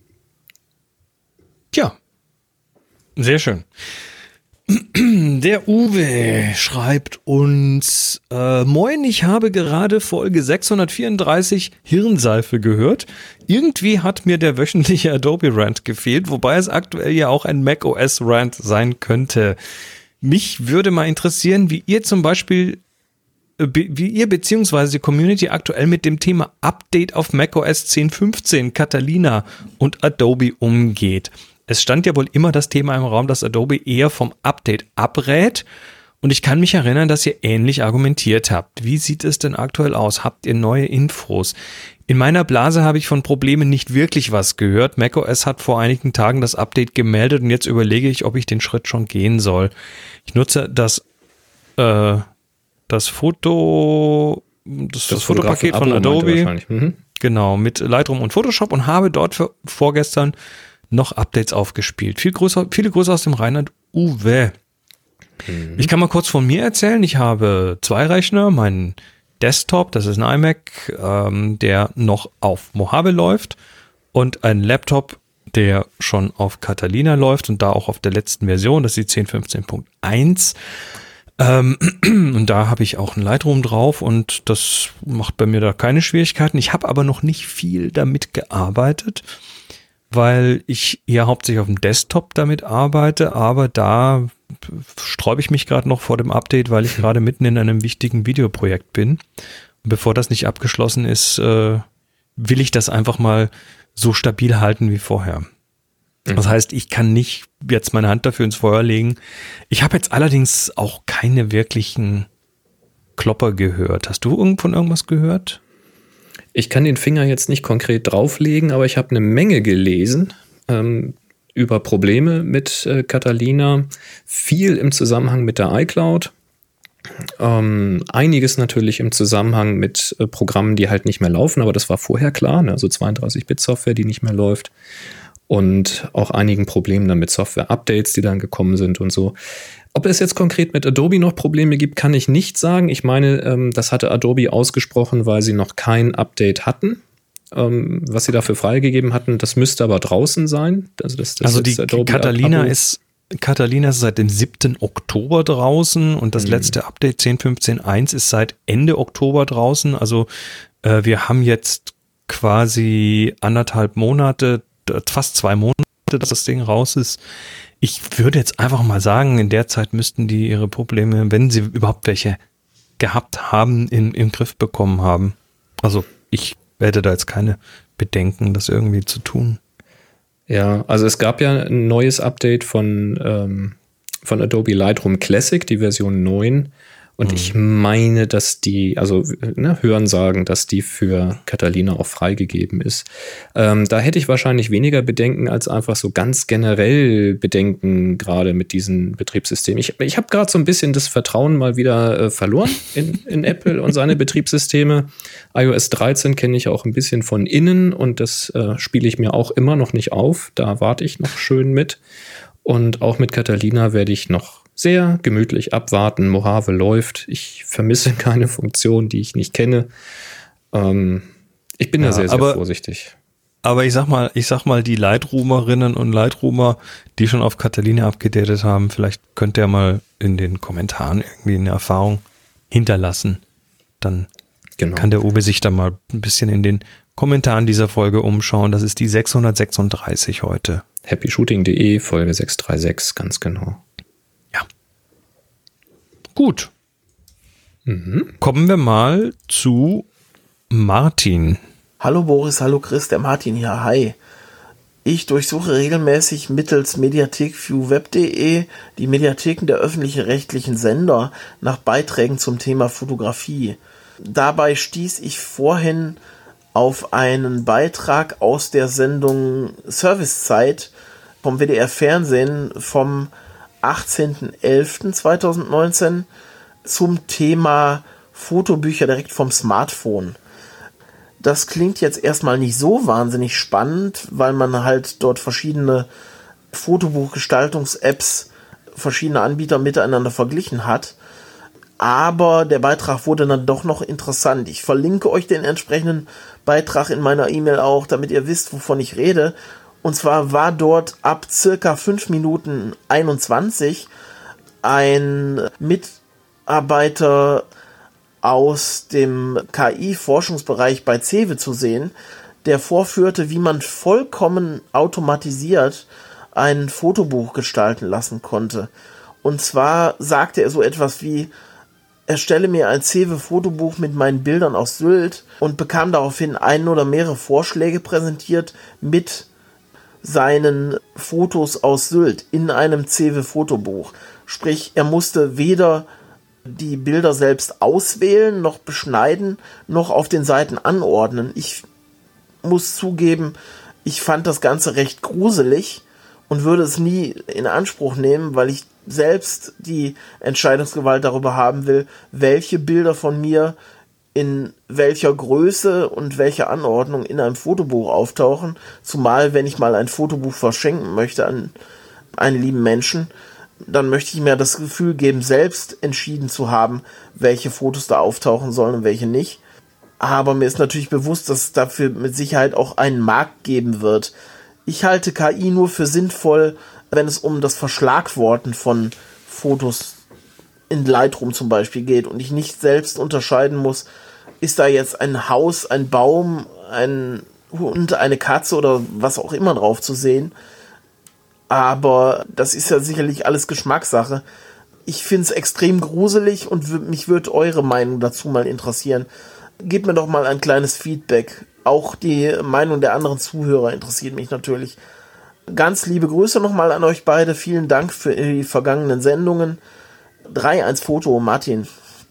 Ja, sehr schön. Der Uwe schreibt uns, moin, ich habe gerade Folge 634 Hirnseife gehört. Irgendwie hat mir der wöchentliche Adobe Rant gefehlt, wobei es aktuell ja auch ein macOS Rant sein könnte. Mich würde mal interessieren, wie ihr zum Beispiel, wie ihr bzw. die Community aktuell mit dem Thema Update auf macOS 10.15, Catalina und Adobe umgeht. Es stand ja wohl immer das Thema im Raum, dass Adobe eher vom Update abrät. Und ich kann mich erinnern, dass ihr ähnlich argumentiert habt. Wie sieht es denn aktuell aus? Habt ihr neue Infos? In meiner Blase habe ich von Problemen nicht wirklich was gehört. macOS hat vor einigen Tagen das Update gemeldet und jetzt überlege ich, ob ich den Schritt schon gehen soll. Ich nutze das Fotopaket von Adobe. Genau, mit Lightroom und Photoshop und habe dort vorgestern noch Updates aufgespielt. Viele Grüße aus dem Rheinland, Uwe. Ich kann mal kurz von mir erzählen. Ich habe 2 Rechner, meinen Desktop, das ist ein iMac, der noch auf Mojave läuft und einen Laptop, der schon auf Catalina läuft und da auch auf der letzten Version, das ist die 10.15.1. Und da habe ich auch ein Lightroom drauf und das macht bei mir da keine Schwierigkeiten. Ich habe aber noch nicht viel damit gearbeitet, weil ich ja hauptsächlich auf dem Desktop damit arbeite, aber da sträube ich mich gerade noch vor dem Update, weil ich gerade mitten in einem wichtigen Videoprojekt bin. Und bevor das nicht abgeschlossen ist, will ich das einfach mal so stabil halten wie vorher. Das heißt, ich kann nicht jetzt meine Hand dafür ins Feuer legen. Ich habe jetzt allerdings auch keine wirklichen Klopper gehört. Hast du von irgendwas gehört? Ich kann den Finger jetzt nicht konkret drauflegen, aber ich habe eine Menge gelesen über Probleme mit Catalina. Viel im Zusammenhang mit der iCloud. Einiges natürlich im Zusammenhang mit Programmen, die halt nicht mehr laufen, aber das war vorher klar, ne? Also 32-Bit-Software, die nicht mehr läuft. Und auch einigen Problemen dann mit Software-Updates, die dann gekommen sind und so. Ob es jetzt konkret mit Adobe noch Probleme gibt, kann ich nicht sagen. Ich meine, das hatte Adobe ausgesprochen, weil sie noch kein Update hatten. Was sie dafür freigegeben hatten, das müsste aber draußen sein. Also die Catalina ist seit dem 7. Oktober draußen und das letzte Update 10.15.1 ist seit Ende Oktober draußen. Also wir haben jetzt quasi 1,5 Monate, fast 2 Monate, dass das Ding raus ist. Ich würde jetzt einfach mal sagen, in der Zeit müssten die ihre Probleme, wenn sie überhaupt welche gehabt haben, im Griff bekommen haben. Also ich hätte da jetzt keine Bedenken, das irgendwie zu tun. Ja, also es gab ja ein neues Update von Adobe Lightroom Classic, die Version 9. Und ich meine, dass die, also Hören sagen, dass die für Catalina auch freigegeben ist. Da hätte ich wahrscheinlich weniger Bedenken als einfach so ganz generell Bedenken, gerade mit diesen Betriebssystemen. Ich habe gerade so ein bisschen das Vertrauen mal wieder verloren in Apple und seine Betriebssysteme. iOS 13 kenne ich auch ein bisschen von innen und das spiele ich mir auch immer noch nicht auf. Da warte ich noch schön mit. Und auch mit Catalina werde ich noch sehr gemütlich abwarten. Mojave läuft. Ich vermisse keine Funktion, die ich nicht kenne. Ich bin da sehr vorsichtig. Aber ich sag mal, die Lightroomerinnen und Lightroomer, die schon auf Catalina abgedatet haben, vielleicht könnt ihr mal in den Kommentaren irgendwie eine Erfahrung hinterlassen. Dann kann der Uwe sich da mal ein bisschen in den Kommentaren dieser Folge umschauen. Das ist die 636 heute. happyshooting.de, Folge 636, ganz genau. Ja. Gut. Kommen wir mal zu Martin. Hallo Boris, hallo Chris, der Martin hier, hi. Ich durchsuche regelmäßig mittels mediathekviewweb.de die Mediatheken der öffentlich-rechtlichen Sender nach Beiträgen zum Thema Fotografie. Dabei stieß ich vorhin auf einen Beitrag aus der Sendung Servicezeit vom WDR Fernsehen vom 18.11.2019 zum Thema Fotobücher direkt vom Smartphone. Das klingt jetzt erstmal nicht so wahnsinnig spannend, weil man halt dort verschiedene Fotobuchgestaltungs-Apps, verschiedene Anbieter miteinander verglichen hat. Aber der Beitrag wurde dann doch noch interessant. Ich verlinke euch den entsprechenden Beitrag in meiner E-Mail auch, damit ihr wisst, wovon ich rede. Und zwar war dort ab circa 5 Minuten 21 ein Mitarbeiter aus dem KI-Forschungsbereich bei CEWE zu sehen, der vorführte, wie man vollkommen automatisiert ein Fotobuch gestalten lassen konnte. Und zwar sagte er so etwas wie: Erstelle mir ein CEWE-Fotobuch mit meinen Bildern aus Sylt, und bekam daraufhin ein oder mehrere Vorschläge präsentiert mit seinen Fotos aus Sylt in einem CEWE-Fotobuch. Sprich, er musste weder die Bilder selbst auswählen, noch beschneiden, noch auf den Seiten anordnen. Ich muss zugeben, ich fand das Ganze recht gruselig und würde es nie in Anspruch nehmen, weil ich selbst die Entscheidungsgewalt darüber haben will, welche Bilder von mir in welcher Größe und welcher Anordnung in einem Fotobuch auftauchen, zumal wenn ich mal ein Fotobuch verschenken möchte an einen lieben Menschen, dann möchte ich mir das Gefühl geben, selbst entschieden zu haben, welche Fotos da auftauchen sollen und welche nicht. Aber mir ist natürlich bewusst, dass es dafür mit Sicherheit auch einen Markt geben wird. Ich halte KI nur für sinnvoll, wenn es um das Verschlagworten von Fotos in Lightroom zum Beispiel geht und ich nicht selbst unterscheiden muss, ist da jetzt ein Haus, ein Baum, ein Hund, eine Katze oder was auch immer drauf zu sehen. Aber das ist ja sicherlich alles Geschmackssache. Ich finde es extrem gruselig und mich würde eure Meinung dazu mal interessieren. Gebt mir doch mal ein kleines Feedback. Auch die Meinung der anderen Zuhörer interessiert mich natürlich. Ganz liebe Grüße nochmal an euch beide. Vielen Dank für die vergangenen Sendungen. 3-1 Foto, Martin.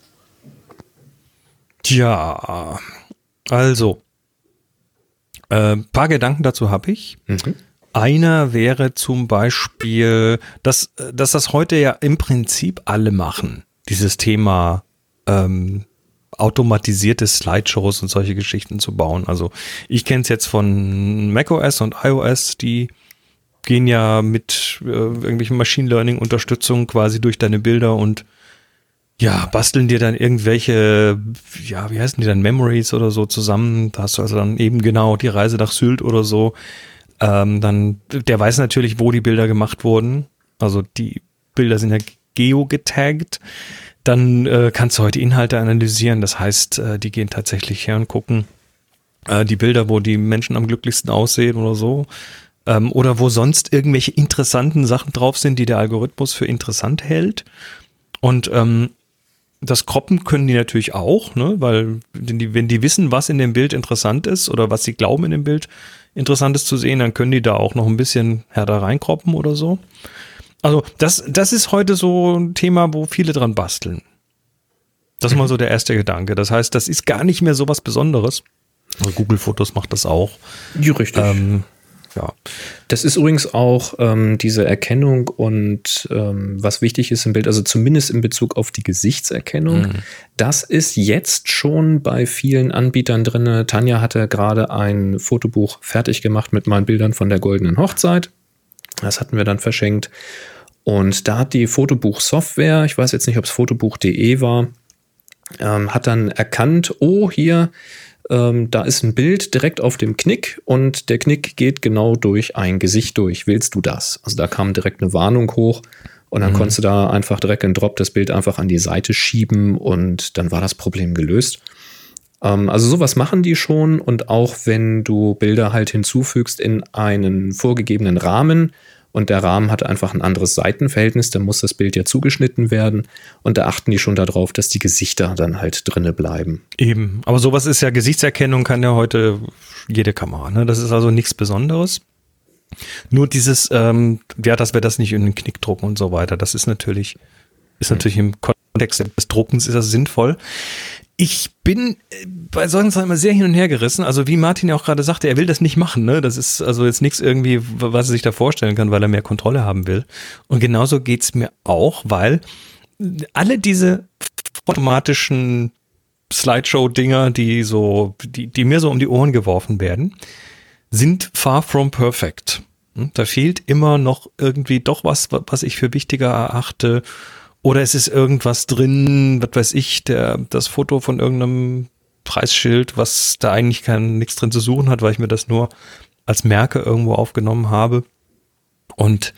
Tja, also, paar Gedanken dazu habe ich. Einer wäre zum Beispiel, dass das heute ja im Prinzip alle machen. Dieses Thema automatisierte Slideshows und solche Geschichten zu bauen. Also ich kenne es jetzt von macOS und iOS, die gehen ja mit irgendwelchen Machine Learning Unterstützung quasi durch deine Bilder und ja, basteln dir dann irgendwelche, ja, wie heißen die dann, Memories oder so zusammen. Da hast du also dann eben genau die Reise nach Sylt oder so. Dann, der weiß natürlich, wo die Bilder gemacht wurden. Also die Bilder sind ja geo-getaggt. Dann kannst du heute Inhalte analysieren. Das heißt, die gehen tatsächlich her und gucken die Bilder, wo die Menschen am glücklichsten aussehen oder so. Oder wo sonst irgendwelche interessanten Sachen drauf sind, die der Algorithmus für interessant hält. Und Das Croppen können die natürlich auch, ne? Weil wenn die wissen, was in dem Bild interessant ist oder was sie glauben in dem Bild interessant ist zu sehen, dann können die da auch noch ein bisschen härter reinkroppen oder so. Also das ist heute so ein Thema, wo viele dran basteln. Das ist mal so der erste Gedanke. Das heißt, das ist gar nicht mehr so was Besonderes. Also Google Fotos macht das auch. Ja, richtig. Ja. Das ist übrigens auch diese Erkennung und was wichtig ist im Bild, also zumindest in Bezug auf die Gesichtserkennung, das ist jetzt schon bei vielen Anbietern drin. Tanja hatte gerade ein Fotobuch fertig gemacht mit meinen Bildern von der Goldenen Hochzeit. Das hatten wir dann verschenkt. Und da hat die Fotobuch-Software, ich weiß jetzt nicht, ob es fotobuch.de war, hat dann erkannt, oh, hier, da ist ein Bild direkt auf dem Knick und der Knick geht genau durch ein Gesicht durch. Willst du das? Also da kam direkt eine Warnung hoch und dann konntest du da einfach direkt in Drop das Bild einfach an die Seite schieben und dann war das Problem gelöst. Also sowas machen die schon und auch wenn du Bilder halt hinzufügst in einen vorgegebenen Rahmen und der Rahmen hat einfach ein anderes Seitenverhältnis, dann muss das Bild ja zugeschnitten werden und da achten die schon darauf, dass die Gesichter dann halt drinne bleiben. Eben, aber sowas ist ja, Gesichtserkennung kann ja heute jede Kamera, ne? Das ist also nichts Besonderes. Nur dieses, dass wir das nicht in den Knick drucken und so weiter, das ist natürlich im Kontext des Druckens ist das sinnvoll. Ich bin bei solchen Sachen immer sehr hin und her gerissen. Also wie Martin ja auch gerade sagte, er will das nicht machen. Ne? Das ist also jetzt nichts irgendwie, was er sich da vorstellen kann, weil er mehr Kontrolle haben will. Und genauso geht's mir auch, weil alle diese automatischen Slideshow-Dinger, die mir so um die Ohren geworfen werden, sind far from perfect. Da fehlt immer noch irgendwie doch was ich für wichtiger erachte. Oder es ist irgendwas drin, was weiß ich, das Foto von irgendeinem Preisschild, was da eigentlich nichts drin zu suchen hat, weil ich mir das nur als Merke irgendwo aufgenommen habe. Und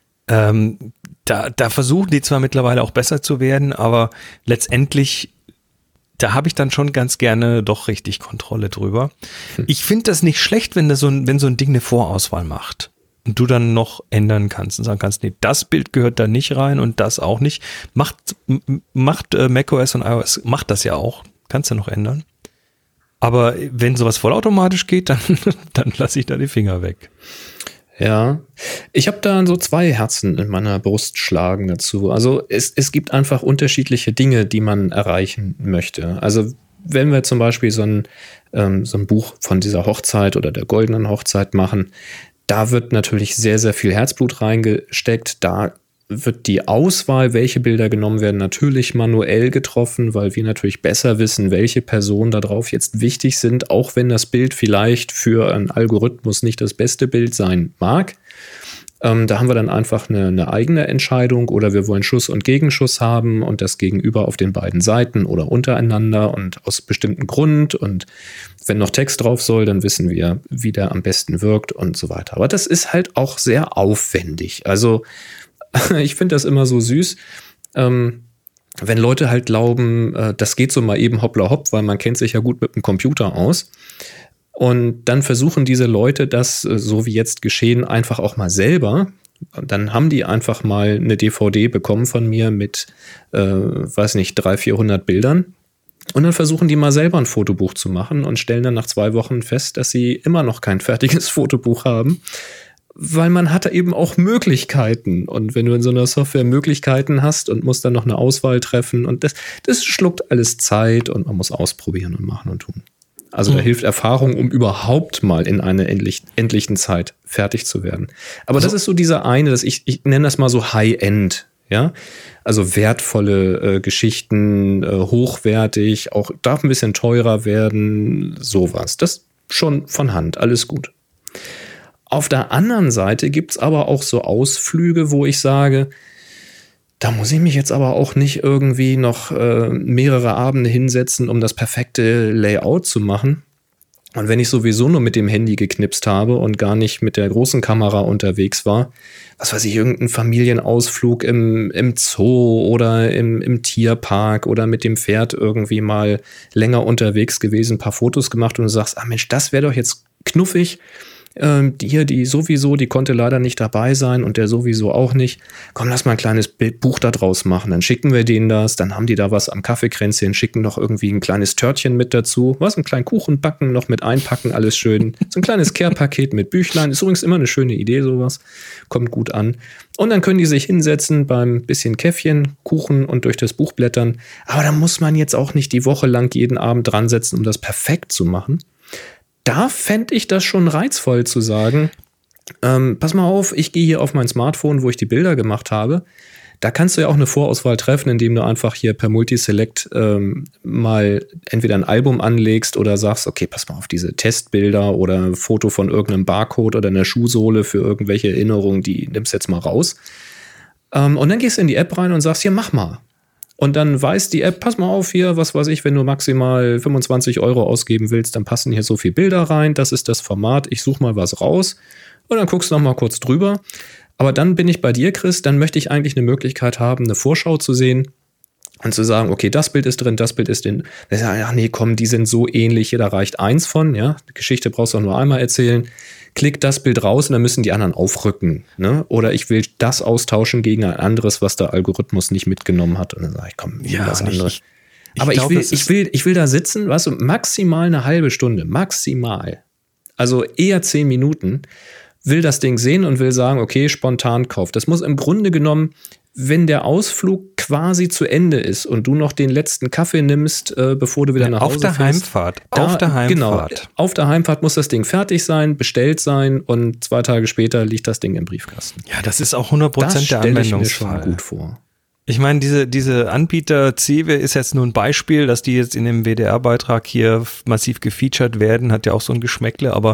da versuchen die zwar mittlerweile auch besser zu werden, aber letztendlich, da habe ich dann schon ganz gerne doch richtig Kontrolle drüber. Ich finde das nicht schlecht, wenn so ein Ding eine Vorauswahl macht. Und du dann noch ändern kannst und sagen kannst, nee, das Bild gehört da nicht rein und das auch nicht. Macht macOS und iOS, macht das ja auch. Kannst du noch ändern. Aber wenn sowas vollautomatisch geht, dann lasse ich da die Finger weg. Ja, ich habe da so zwei Herzen in meiner Brust schlagen dazu. Also es gibt einfach unterschiedliche Dinge, die man erreichen möchte. Also wenn wir zum Beispiel so ein Buch von dieser Hochzeit oder der Goldenen Hochzeit machen, da wird natürlich sehr, sehr viel Herzblut reingesteckt. Da wird die Auswahl, welche Bilder genommen werden, natürlich manuell getroffen, weil wir natürlich besser wissen, welche Personen da drauf jetzt wichtig sind, auch wenn das Bild vielleicht für einen Algorithmus nicht das beste Bild sein mag. Da haben wir dann einfach eine eigene Entscheidung oder wir wollen Schuss und Gegenschuss haben und das Gegenüber auf den beiden Seiten oder untereinander und aus bestimmten Grund und wenn noch Text drauf soll, dann wissen wir, wie der am besten wirkt und so weiter. Aber das ist halt auch sehr aufwendig. Also ich finde das immer so süß, wenn Leute halt glauben, das geht so mal eben hoppla hopp, weil man kennt sich ja gut mit dem Computer aus. Und dann versuchen diese Leute das, so wie jetzt geschehen, einfach auch mal selber. Dann haben die einfach mal eine DVD bekommen von mir mit, 300-400 Bildern. Und dann versuchen die mal selber ein Fotobuch zu machen und stellen dann nach 2 Wochen fest, dass sie immer noch kein fertiges Fotobuch haben. Weil man hat eben auch Möglichkeiten. Und wenn du in so einer Software Möglichkeiten hast und musst dann noch eine Auswahl treffen und das schluckt alles Zeit und man muss ausprobieren und machen und tun. Also da hilft Erfahrung, um überhaupt mal in einer endlichen Zeit fertig zu werden. Aber das ist so dieser eine, ich nenne das mal so High-End, ja. Also wertvolle Geschichten, hochwertig, auch darf ein bisschen teurer werden, sowas. Das schon von Hand, alles gut. Auf der anderen Seite gibt's aber auch so Ausflüge, wo ich sage, da muss ich mich jetzt aber auch nicht irgendwie noch mehrere Abende hinsetzen, um das perfekte Layout zu machen. Und wenn ich sowieso nur mit dem Handy geknipst habe und gar nicht mit der großen Kamera unterwegs war, was weiß ich, irgendein Familienausflug im Zoo oder im Tierpark oder mit dem Pferd irgendwie mal länger unterwegs gewesen, ein paar Fotos gemacht und du sagst, Mensch, das wäre doch jetzt knuffig, die sowieso, die konnte leider nicht dabei sein und der sowieso auch nicht. Komm, lass mal ein kleines Buch da draus machen. Dann schicken wir denen das, dann haben die da was am Kaffeekränzchen, schicken noch irgendwie ein kleines Törtchen mit dazu. Was, einen kleinen Kuchen backen, noch mit einpacken, alles schön. So ein kleines Care-Paket mit Büchlein. Ist übrigens immer eine schöne Idee, sowas. Kommt gut an. Und dann können die sich hinsetzen beim bisschen Käffchen, Kuchen und durch das Buch blättern. Aber da muss man jetzt auch nicht die Woche lang jeden Abend dran setzen, um das perfekt zu machen. Da fände ich das schon reizvoll zu sagen, pass mal auf, ich gehe hier auf mein Smartphone, wo ich die Bilder gemacht habe. Da kannst du ja auch eine Vorauswahl treffen, indem du einfach hier per Multiselect mal entweder ein Album anlegst oder sagst, okay, pass mal auf diese Testbilder oder ein Foto von irgendeinem Barcode oder einer Schuhsohle für irgendwelche Erinnerungen, die nimmst jetzt mal raus. Und dann gehst du in die App rein und sagst, hier, mach mal. Und dann weiß die App, pass mal auf hier, was weiß ich, wenn du maximal 25 € ausgeben willst, dann passen hier so viele Bilder rein, das ist das Format, ich suche mal was raus und dann guckst du noch mal kurz drüber. Aber dann bin ich bei dir, Chris, dann möchte ich eigentlich eine Möglichkeit haben, eine Vorschau zu sehen und zu sagen, okay, das Bild ist drin, das Bild ist drin. Ach nee, komm, die sind so ähnlich, da reicht eins von, ja, die Geschichte brauchst du auch nur einmal erzählen. Klick das Bild raus und dann müssen die anderen aufrücken. Ne? Oder ich will das austauschen gegen ein anderes, was der Algorithmus nicht mitgenommen hat. Und dann sage ich, komm, was anderes. Aber ich will da sitzen, weißt du, maximal eine halbe Stunde, maximal. Also eher 10 Minuten, will das Ding sehen und will sagen, okay, spontan Kauf. Das muss im Grunde genommen, wenn der Ausflug quasi zu Ende ist und du noch den letzten Kaffee nimmst, bevor du wieder nach Hause fährst. Auf der Heimfahrt. Genau, auf der Heimfahrt muss das Ding fertig sein, bestellt sein und 2 Tage später liegt das Ding im Briefkasten. Ja, das ist auch 100% der Anwendungsfall. Das stelle ich mir schon gut vor. Ich meine, diese Anbieter, Cewe ist jetzt nur ein Beispiel, dass die jetzt in dem WDR-Beitrag hier massiv gefeatured werden, hat ja auch so ein Geschmäckle, aber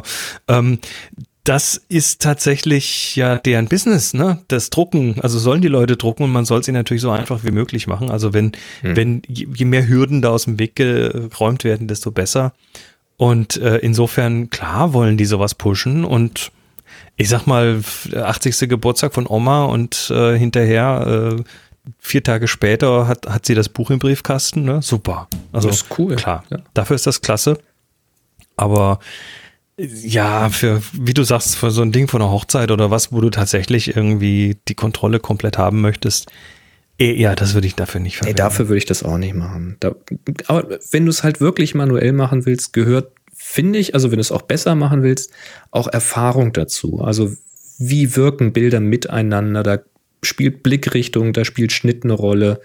das ist tatsächlich ja deren Business, ne? Das Drucken, also sollen die Leute drucken und man soll es ihnen natürlich so einfach wie möglich machen. Also wenn je mehr Hürden da aus dem Weg geräumt werden, desto besser. Und insofern, klar wollen die sowas pushen und ich sag mal, 80. Geburtstag von Oma und hinterher 4 Tage später hat sie das Buch im Briefkasten, ne? Super. Also das ist cool. Klar, ja. Dafür ist das klasse. Aber ja, wie du sagst, für so ein Ding von einer Hochzeit oder was, wo du tatsächlich irgendwie die Kontrolle komplett haben möchtest, ja, das würde ich dafür nicht verwenden. Dafür würde ich das auch nicht machen. Aber wenn du es halt wirklich manuell machen willst, gehört, finde ich, also wenn du es auch besser machen willst, auch Erfahrung dazu. Also wie wirken Bilder miteinander, da spielt Blickrichtung, da spielt Schnitt eine Rolle,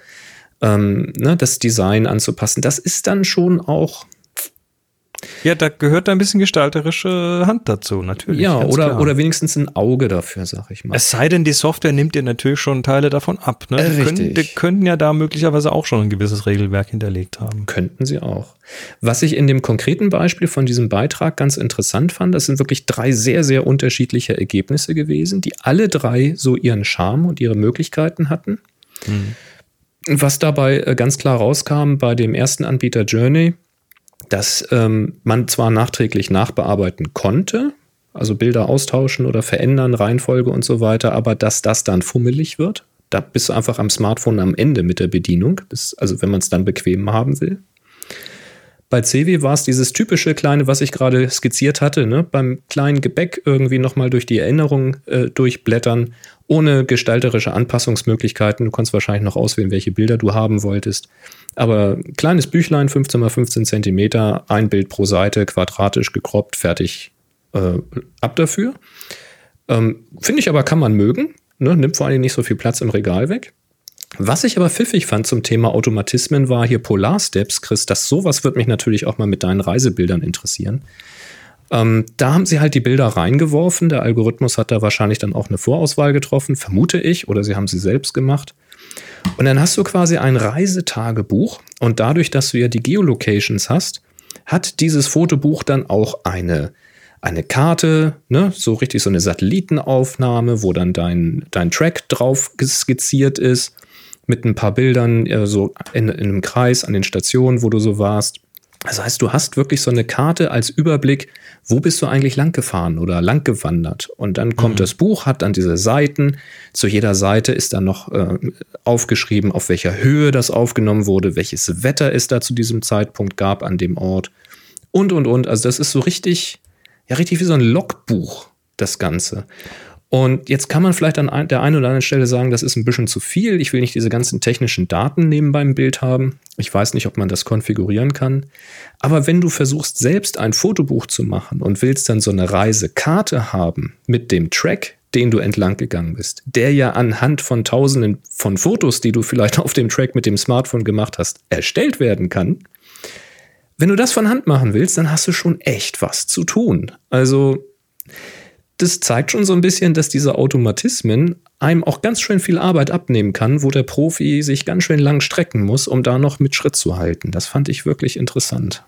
das Design anzupassen. Das ist dann schon auch... Ja, da gehört ein bisschen gestalterische Hand dazu, natürlich. Ja, oder wenigstens ein Auge dafür, sag ich mal. Es sei denn, die Software nimmt dir natürlich schon Teile davon ab. Ne? Die können ja da möglicherweise auch schon ein gewisses Regelwerk hinterlegt haben. Könnten sie auch. Was ich in dem konkreten Beispiel von diesem Beitrag ganz interessant fand, das sind wirklich 3 sehr, sehr unterschiedliche Ergebnisse gewesen, die alle 3 so ihren Charme und ihre Möglichkeiten hatten. Was dabei ganz klar rauskam bei dem ersten Anbieter Journey, dass man zwar nachträglich nachbearbeiten konnte, also Bilder austauschen oder verändern, Reihenfolge und so weiter, aber dass das dann fummelig wird. Da bist du einfach am Smartphone am Ende mit der Bedienung, also wenn man es dann bequem haben will. Bei Cewe war es dieses typische kleine, was ich gerade skizziert hatte, ne? Beim kleinen Gebäck irgendwie nochmal durch die Erinnerung durchblättern, ohne gestalterische Anpassungsmöglichkeiten. Du kannst wahrscheinlich noch auswählen, welche Bilder du haben wolltest. Aber kleines Büchlein, 15 x 15 Zentimeter, ein Bild pro Seite, quadratisch gekroppt, fertig, ab dafür. Finde ich aber, kann man mögen, ne? Nimmt vor allem nicht so viel Platz im Regal weg. Was ich aber pfiffig fand zum Thema Automatismen war hier Polar Steps, Chris, sowas wird mich natürlich auch mal mit deinen Reisebildern interessieren. Da haben sie halt die Bilder reingeworfen, der Algorithmus hat da wahrscheinlich dann auch eine Vorauswahl getroffen, vermute ich, oder sie haben sie selbst gemacht. Und dann hast du quasi ein Reisetagebuch und dadurch, dass du ja die Geolocations hast, hat dieses Fotobuch dann auch eine Karte, ne, so richtig so eine Satellitenaufnahme, wo dann dein Track drauf skizziert ist, mit ein paar Bildern so in einem Kreis an den Stationen, wo du so warst. Das heißt, du hast wirklich so eine Karte als Überblick, wo bist du eigentlich lang gefahren oder lang gewandert. Und dann kommt das Buch, hat dann diese Seiten. Zu jeder Seite ist dann noch aufgeschrieben, auf welcher Höhe das aufgenommen wurde, welches Wetter es da zu diesem Zeitpunkt gab an dem Ort und. Also das ist so richtig, richtig wie so ein Logbuch, das Ganze. Und jetzt kann man vielleicht an der einen oder anderen Stelle sagen, das ist ein bisschen zu viel. Ich will nicht diese ganzen technischen Daten nebenbei im Bild haben. Ich weiß nicht, ob man das konfigurieren kann. Aber wenn du versuchst, selbst ein Fotobuch zu machen und willst dann so eine Reisekarte haben mit dem Track, den du entlang gegangen bist, der ja anhand von Tausenden von Fotos, die du vielleicht auf dem Track mit dem Smartphone gemacht hast, erstellt werden kann. Wenn du das von Hand machen willst, dann hast du schon echt was zu tun. Also das zeigt schon so ein bisschen, dass diese Automatismen einem auch ganz schön viel Arbeit abnehmen kann, wo der Profi sich ganz schön lang strecken muss, um da noch mit Schritt zu halten. Das fand ich wirklich interessant.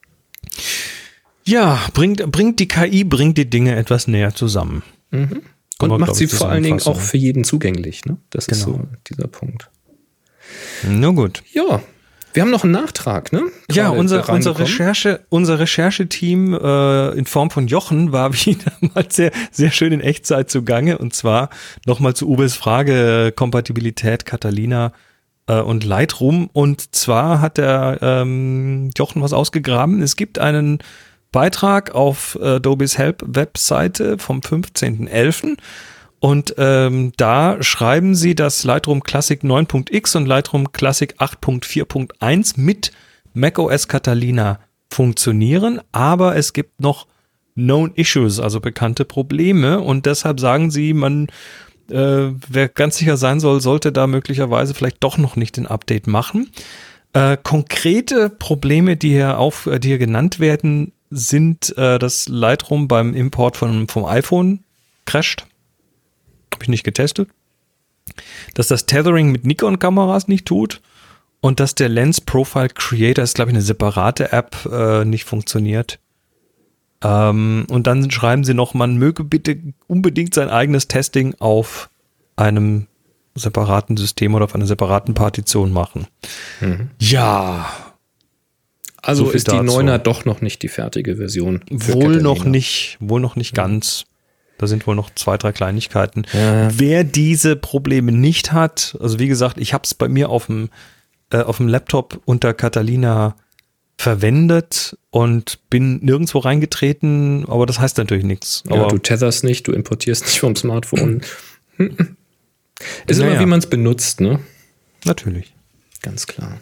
Ja, bringt die KI, bringt die Dinge etwas näher zusammen. Mhm. Und macht sie vor allen Dingen auch für jeden zugänglich. Ne? Das ist so dieser Punkt. Na gut. Ja. Wir haben noch einen Nachtrag, ne? Ja, unser Rechercheteam in Form von Jochen war wieder mal sehr, sehr schön in Echtzeit zugange. Und zwar nochmal zu Uwes Frage Kompatibilität Catalina und Lightroom. Und zwar hat der Jochen was ausgegraben. Es gibt einen Beitrag auf Adobe's Help-Webseite vom 15.11. Und da schreiben sie, dass Lightroom Classic 9.x und Lightroom Classic 8.4.1 mit macOS Catalina funktionieren, aber es gibt noch Known Issues, also bekannte Probleme. Und deshalb sagen sie, wer ganz sicher sein soll, sollte da möglicherweise vielleicht doch noch nicht den Update machen. Konkrete Probleme, die hier genannt werden, sind, dass Lightroom beim Import vom iPhone crasht. Habe ich nicht getestet. Dass das Tethering mit Nikon-Kameras nicht tut und dass der Lens Profile Creator, ist glaube ich eine separate App, nicht funktioniert. Und dann schreiben sie noch, man möge bitte unbedingt sein eigenes Testing auf einem separaten System oder auf einer separaten Partition machen. Mhm. Ja. Also so ist die 9er doch noch nicht die fertige Version. Wohl noch nicht ganz. Da sind wohl noch 2, 3 Kleinigkeiten. Ja. Wer diese Probleme nicht hat, also wie gesagt, ich habe es bei mir auf dem Laptop unter Catalina verwendet und bin nirgendwo reingetreten, aber das heißt natürlich nichts. Ja, du tetherst nicht, du importierst nicht vom Smartphone. Ist immer, wie man es benutzt, ne? Natürlich. Ganz klar.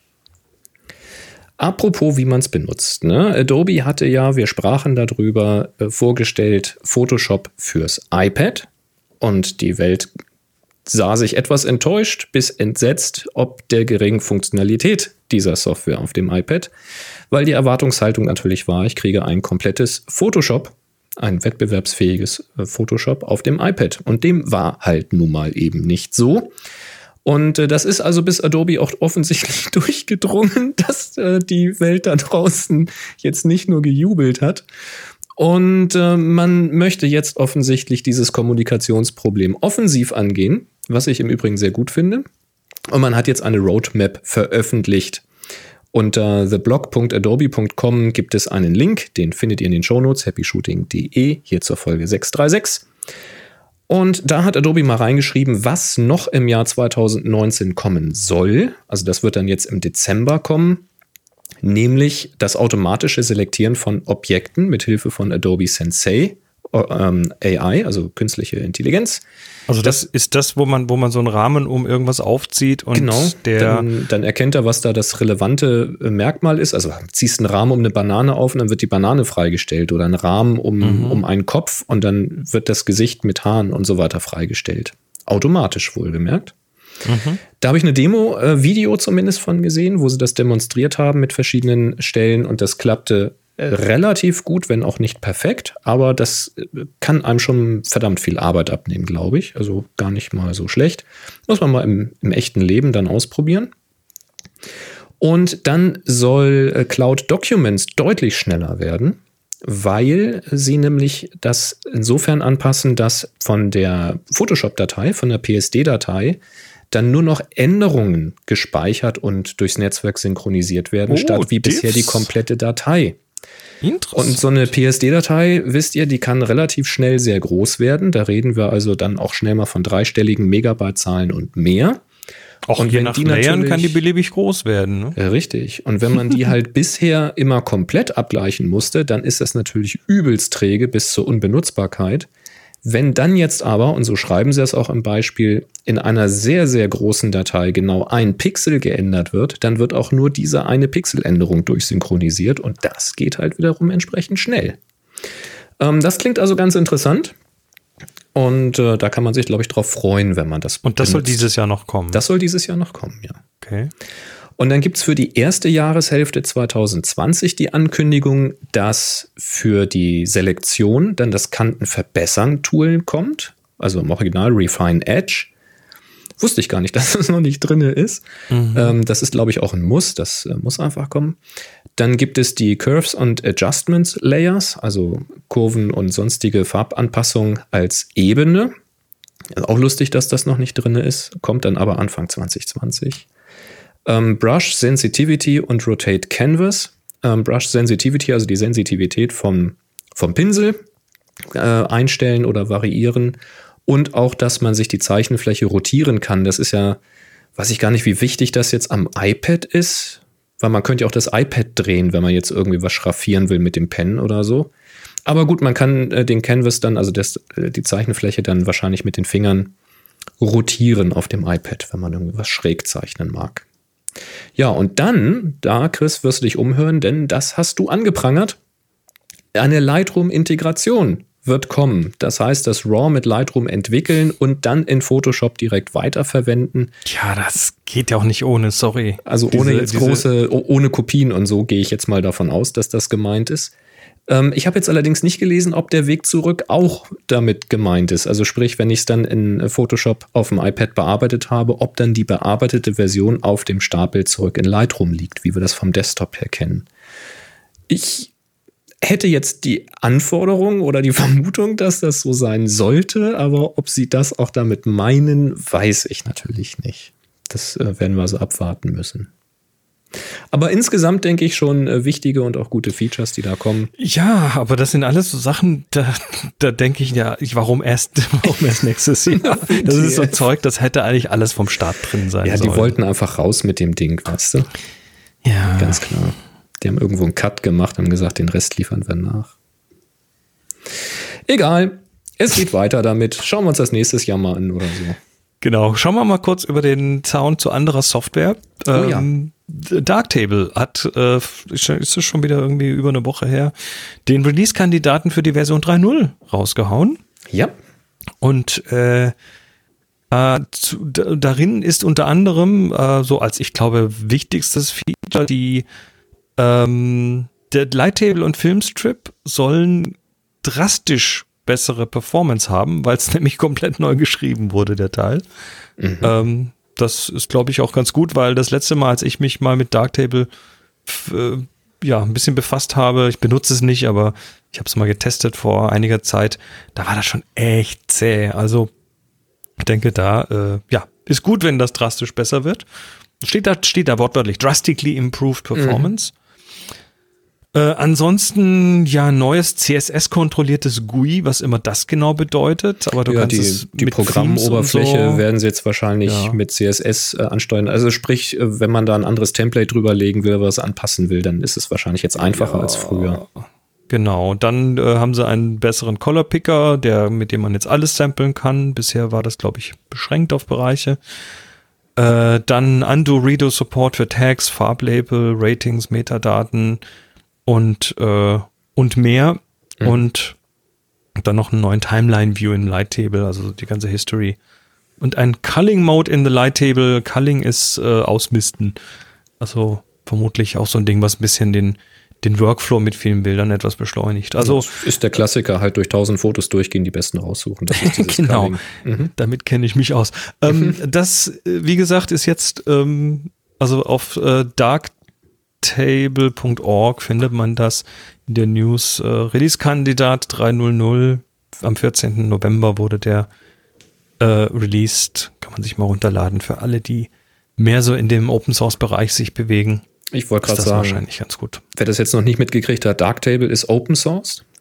Apropos, wie man es benutzt. Ne? Adobe hatte ja, wir sprachen darüber, vorgestellt Photoshop fürs iPad. Und die Welt sah sich etwas enttäuscht bis entsetzt ob der geringen Funktionalität dieser Software auf dem iPad. Weil die Erwartungshaltung natürlich war, ich kriege ein komplettes Photoshop, ein wettbewerbsfähiges Photoshop auf dem iPad. Und dem war halt nun mal eben nicht so. Und das ist also bis Adobe auch offensichtlich durchgedrungen, dass die Welt da draußen jetzt nicht nur gejubelt hat. Und man möchte jetzt offensichtlich dieses Kommunikationsproblem offensiv angehen, was ich im Übrigen sehr gut finde. Und man hat jetzt eine Roadmap veröffentlicht. Unter theblog.adobe.com gibt es einen Link, den findet ihr in den Shownotes, happyshooting.de, hier zur Folge 636. Und da hat Adobe mal reingeschrieben, was noch im Jahr 2019 kommen soll. Also das wird dann jetzt im Dezember kommen. Nämlich das automatische Selektieren von Objekten mit Hilfe von Adobe Sensei, AI, also künstliche Intelligenz. Also das ist das, wo man so einen Rahmen um irgendwas aufzieht und genau, dann erkennt er, was da das relevante Merkmal ist. Also ziehst einen Rahmen um eine Banane auf und dann wird die Banane freigestellt oder einen Rahmen um einen Kopf und dann wird das Gesicht mit Haaren und so weiter freigestellt. Automatisch wohlgemerkt. Mhm. Da habe ich eine Demo-Video zumindest von gesehen, wo sie das demonstriert haben mit verschiedenen Stellen und das klappte relativ gut, wenn auch nicht perfekt, aber das kann einem schon verdammt viel Arbeit abnehmen, glaube ich. Also gar nicht mal so schlecht. Muss man mal im echten Leben dann ausprobieren. Und dann soll Cloud Documents deutlich schneller werden, weil sie nämlich das insofern anpassen, dass von der Photoshop-Datei, von der PSD-Datei, dann nur noch Änderungen gespeichert und durchs Netzwerk synchronisiert werden, statt wie bisher die komplette Datei. Und so eine PSD-Datei, wisst ihr, die kann relativ schnell sehr groß werden. Da reden wir also dann auch schnell mal von dreistelligen Megabyte-Zahlen und mehr. Auch und je nach Layern kann die beliebig groß werden. Ne? Ja, richtig. Und wenn man die halt bisher immer komplett abgleichen musste, dann ist das natürlich übelst träge bis zur Unbenutzbarkeit. Wenn dann jetzt aber, und so schreiben sie es auch im Beispiel, in einer sehr, sehr großen Datei genau ein Pixel geändert wird, dann wird auch nur diese eine Pixeländerung durchsynchronisiert und das geht halt wiederum entsprechend schnell. Das klingt also ganz interessant. Und da kann man sich, glaube ich, drauf freuen, wenn man das Und das benutzt. Soll dieses Jahr noch kommen? Das soll dieses Jahr noch kommen, ja. Okay. Und dann gibt es für die erste Jahreshälfte 2020 die Ankündigung, dass für die Selektion dann das Kantenverbessern-Tool kommt. Also im Original Refine Edge. Wusste ich gar nicht, dass das noch nicht drin ist. Das ist, glaube ich, auch ein Muss. Das muss einfach kommen. Dann gibt es die Curves und Adjustments Layers, also Kurven und sonstige Farbanpassungen als Ebene. Auch lustig, dass das noch nicht drin ist. Kommt dann aber Anfang 2020. Brush Sensitivity und Rotate Canvas. Brush Sensitivity, also die Sensitivität vom Pinsel einstellen oder variieren. Und auch, dass man sich die Zeichenfläche rotieren kann. Das ist ja, weiß ich gar nicht, wie wichtig das jetzt am iPad ist. Weil man könnte ja auch das iPad drehen, wenn man jetzt irgendwie was schraffieren will mit dem Pen oder so. Aber gut, man kann den Canvas dann, also die Zeichenfläche dann wahrscheinlich mit den Fingern rotieren auf dem iPad, wenn man irgendwie was schräg zeichnen mag. Ja, und dann, da, Chris, wirst du dich umhören, denn das hast du angeprangert. Eine Lightroom-Integration wird kommen. Das heißt, das RAW mit Lightroom entwickeln und dann in Photoshop direkt weiterverwenden. Ja, das geht ja auch nicht ohne, sorry. Also ohne Kopien und so gehe ich jetzt mal davon aus, dass das gemeint ist. Ich habe jetzt allerdings nicht gelesen, ob der Weg zurück auch damit gemeint ist. Also sprich, wenn ich es dann in Photoshop auf dem iPad bearbeitet habe, ob dann die bearbeitete Version auf dem Stapel zurück in Lightroom liegt, wie wir das vom Desktop her kennen. Ich hätte jetzt die Anforderung oder die Vermutung, dass das so sein sollte, aber ob sie das auch damit meinen, weiß ich natürlich nicht. Das werden wir so abwarten müssen. Aber insgesamt denke ich schon wichtige und auch gute Features, die da kommen. Ja, aber das sind alles so Sachen, da denke ich ja, warum erst nächstes Jahr? Das ist so Zeug, das hätte eigentlich alles vom Start drin sein sollen. Ja, die wollten einfach raus mit dem Ding, weißt du? Ja. Ganz klar. Die haben irgendwo einen Cut gemacht und gesagt, den Rest liefern wir nach. Egal, es geht weiter damit. Schauen wir uns das nächstes Jahr mal an oder so. Genau, schauen wir mal kurz über den Zaun zu anderer Software. Ja. Darktable hat, ist es schon wieder irgendwie über eine Woche her, den Release-Kandidaten für die Version 3.0 rausgehauen. Ja. Und darin ist unter anderem, so als ich glaube, wichtigstes Feature, der Lighttable und Filmstrip sollen drastisch bessere Performance haben, weil es nämlich komplett neu geschrieben wurde, der Teil. Das ist, glaube ich, auch ganz gut, weil das letzte Mal, als ich mich mal mit Darktable ein bisschen befasst habe, ich benutze es nicht, aber ich habe es mal getestet vor einiger Zeit, da war das schon echt zäh. Also ich denke, da ist gut, wenn das drastisch besser wird. Steht da wortwörtlich, drastically improved performance. Ansonsten, ja, neues CSS-kontrolliertes GUI, was immer das genau bedeutet. Aber du kannst es die mit Programmoberfläche so werden sie jetzt wahrscheinlich mit CSS ansteuern. Also sprich, wenn man da ein anderes Template drüberlegen will, was anpassen will, dann ist es wahrscheinlich jetzt einfacher als früher. Genau, dann haben sie einen besseren Color Picker, mit dem man jetzt alles samplen kann. Bisher war das, glaube ich, beschränkt auf Bereiche. Dann Undo-Redo-Support für Tags, Farblabel, Ratings, Metadaten und mehr. Und dann noch einen neuen Timeline-View in Lighttable, also die ganze History. Und ein Culling-Mode in the Lighttable. Culling ist Ausmisten. Also vermutlich auch so ein Ding, was ein bisschen den Workflow mit vielen Bildern etwas beschleunigt. Also ist der Klassiker, halt durch 1000 Fotos durchgehen, die besten raussuchen. Das ist genau, damit kenne ich mich aus. Das, wie gesagt, ist jetzt also auf darktable.org findet man das in der News. Release-Kandidat 3.0.0 am 14. November wurde der released. Kann man sich mal runterladen für alle, die mehr so in dem Open-Source-Bereich sich bewegen. Ich wollte gerade sagen, wahrscheinlich ganz gut. Wer das jetzt noch nicht mitgekriegt hat, Darktable ist Open Source.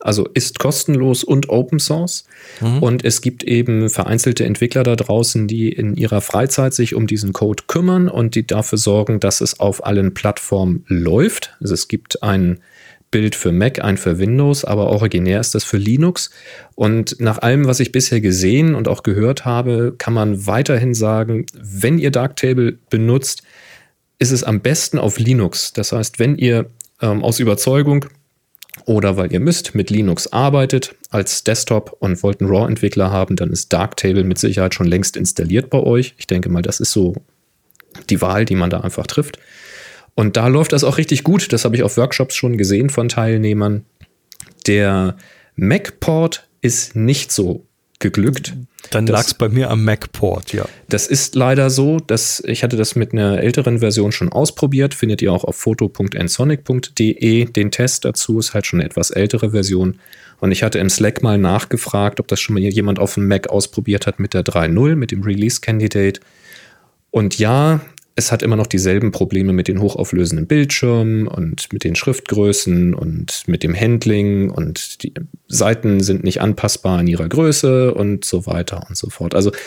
Also ist kostenlos und Open Source. Und es gibt eben vereinzelte Entwickler da draußen, die in ihrer Freizeit sich um diesen Code kümmern und die dafür sorgen, dass es auf allen Plattformen läuft. Also es gibt ein Bild für Mac, ein für Windows, aber originär ist das für Linux. Und nach allem, was ich bisher gesehen und auch gehört habe, kann man weiterhin sagen, wenn ihr Darktable benutzt, ist es am besten auf Linux. Das heißt, wenn ihr aus Überzeugung oder weil ihr müsst, mit Linux arbeitet als Desktop und wollt einen RAW-Entwickler haben, dann ist Darktable mit Sicherheit schon längst installiert bei euch. Ich denke mal, das ist so die Wahl, die man da einfach trifft. Und da läuft das auch richtig gut. Das habe ich auf Workshops schon gesehen von Teilnehmern. Der Mac-Port ist nicht so geglückt. Dann lag es bei mir am Mac-Port, ja. Das ist leider so, ich hatte das mit einer älteren Version schon ausprobiert, findet ihr auch auf foto.nsonic.de. Den Test dazu ist halt schon eine etwas ältere Version. Und ich hatte im Slack mal nachgefragt, ob das schon mal jemand auf dem Mac ausprobiert hat mit der 3.0, mit dem Release Candidate. Und ja, es hat immer noch dieselben Probleme mit den hochauflösenden Bildschirmen und mit den Schriftgrößen und mit dem Handling und die Seiten sind nicht anpassbar in ihrer Größe und so weiter und so fort. Also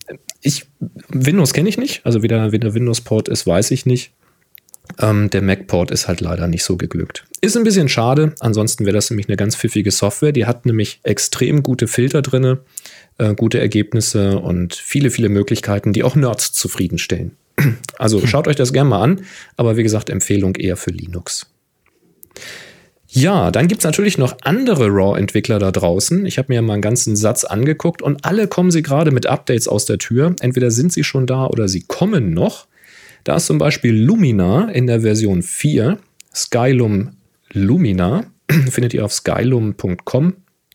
Windows kenne ich nicht, also wie der Windows-Port ist, weiß ich nicht. Der Mac-Port ist halt leider nicht so geglückt. Ist ein bisschen schade, ansonsten wäre das nämlich eine ganz pfiffige Software. Die hat nämlich extrem gute Filter drin, gute Ergebnisse und viele, viele Möglichkeiten, die auch Nerds zufriedenstellen. Also schaut euch das gerne mal an, aber wie gesagt, Empfehlung eher für Linux. Ja, dann gibt es natürlich noch andere RAW-Entwickler da draußen. Ich habe mir mal einen ganzen Satz angeguckt und alle kommen sie gerade mit Updates aus der Tür. Entweder sind sie schon da oder sie kommen noch. Da ist zum Beispiel Lumina in der Version 4, Skylum Lumina, findet ihr auf skylum.com.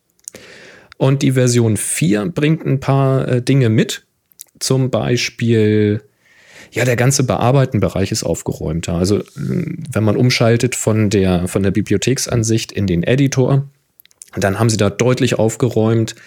Und die Version 4 bringt ein paar Dinge mit, zum Beispiel... Ja, der ganze Bearbeiten-Bereich ist aufgeräumter. Also wenn man umschaltet von der Bibliotheksansicht in den Editor, dann haben sie da deutlich aufgeräumt.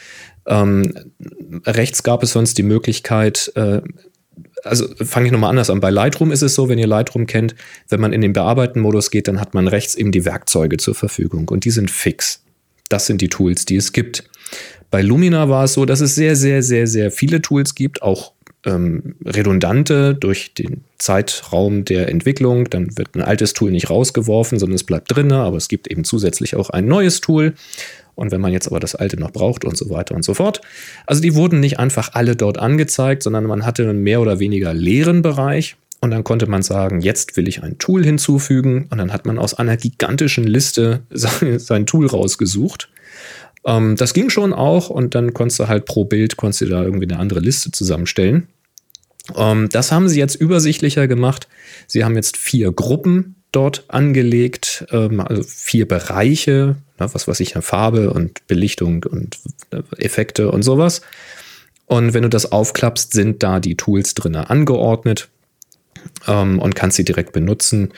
Rechts gab es sonst die Möglichkeit, also fange ich nochmal anders an. Bei Lightroom ist es so, wenn ihr Lightroom kennt, wenn man in den Bearbeiten-Modus geht, dann hat man rechts eben die Werkzeuge zur Verfügung und die sind fix. Das sind die Tools, die es gibt. Bei Lumina war es so, dass es sehr, sehr, sehr, sehr viele Tools gibt, auch redundante durch den Zeitraum der Entwicklung. Dann wird ein altes Tool nicht rausgeworfen, sondern es bleibt drin, aber es gibt eben zusätzlich auch ein neues Tool. Und wenn man jetzt aber das alte noch braucht und so weiter und so fort. Also die wurden nicht einfach alle dort angezeigt, sondern man hatte einen mehr oder weniger leeren Bereich. Und dann konnte man sagen, jetzt will ich ein Tool hinzufügen. Und dann hat man aus einer gigantischen Liste sein Tool rausgesucht. Das ging schon auch und dann konntest du halt pro Bild da irgendwie eine andere Liste zusammenstellen. Das haben sie jetzt übersichtlicher gemacht. Sie haben jetzt 4 Gruppen dort angelegt, also 4 Bereiche, was weiß ich, Farbe und Belichtung und Effekte und sowas. Und wenn du das aufklappst, sind da die Tools drin angeordnet und kannst sie direkt benutzen.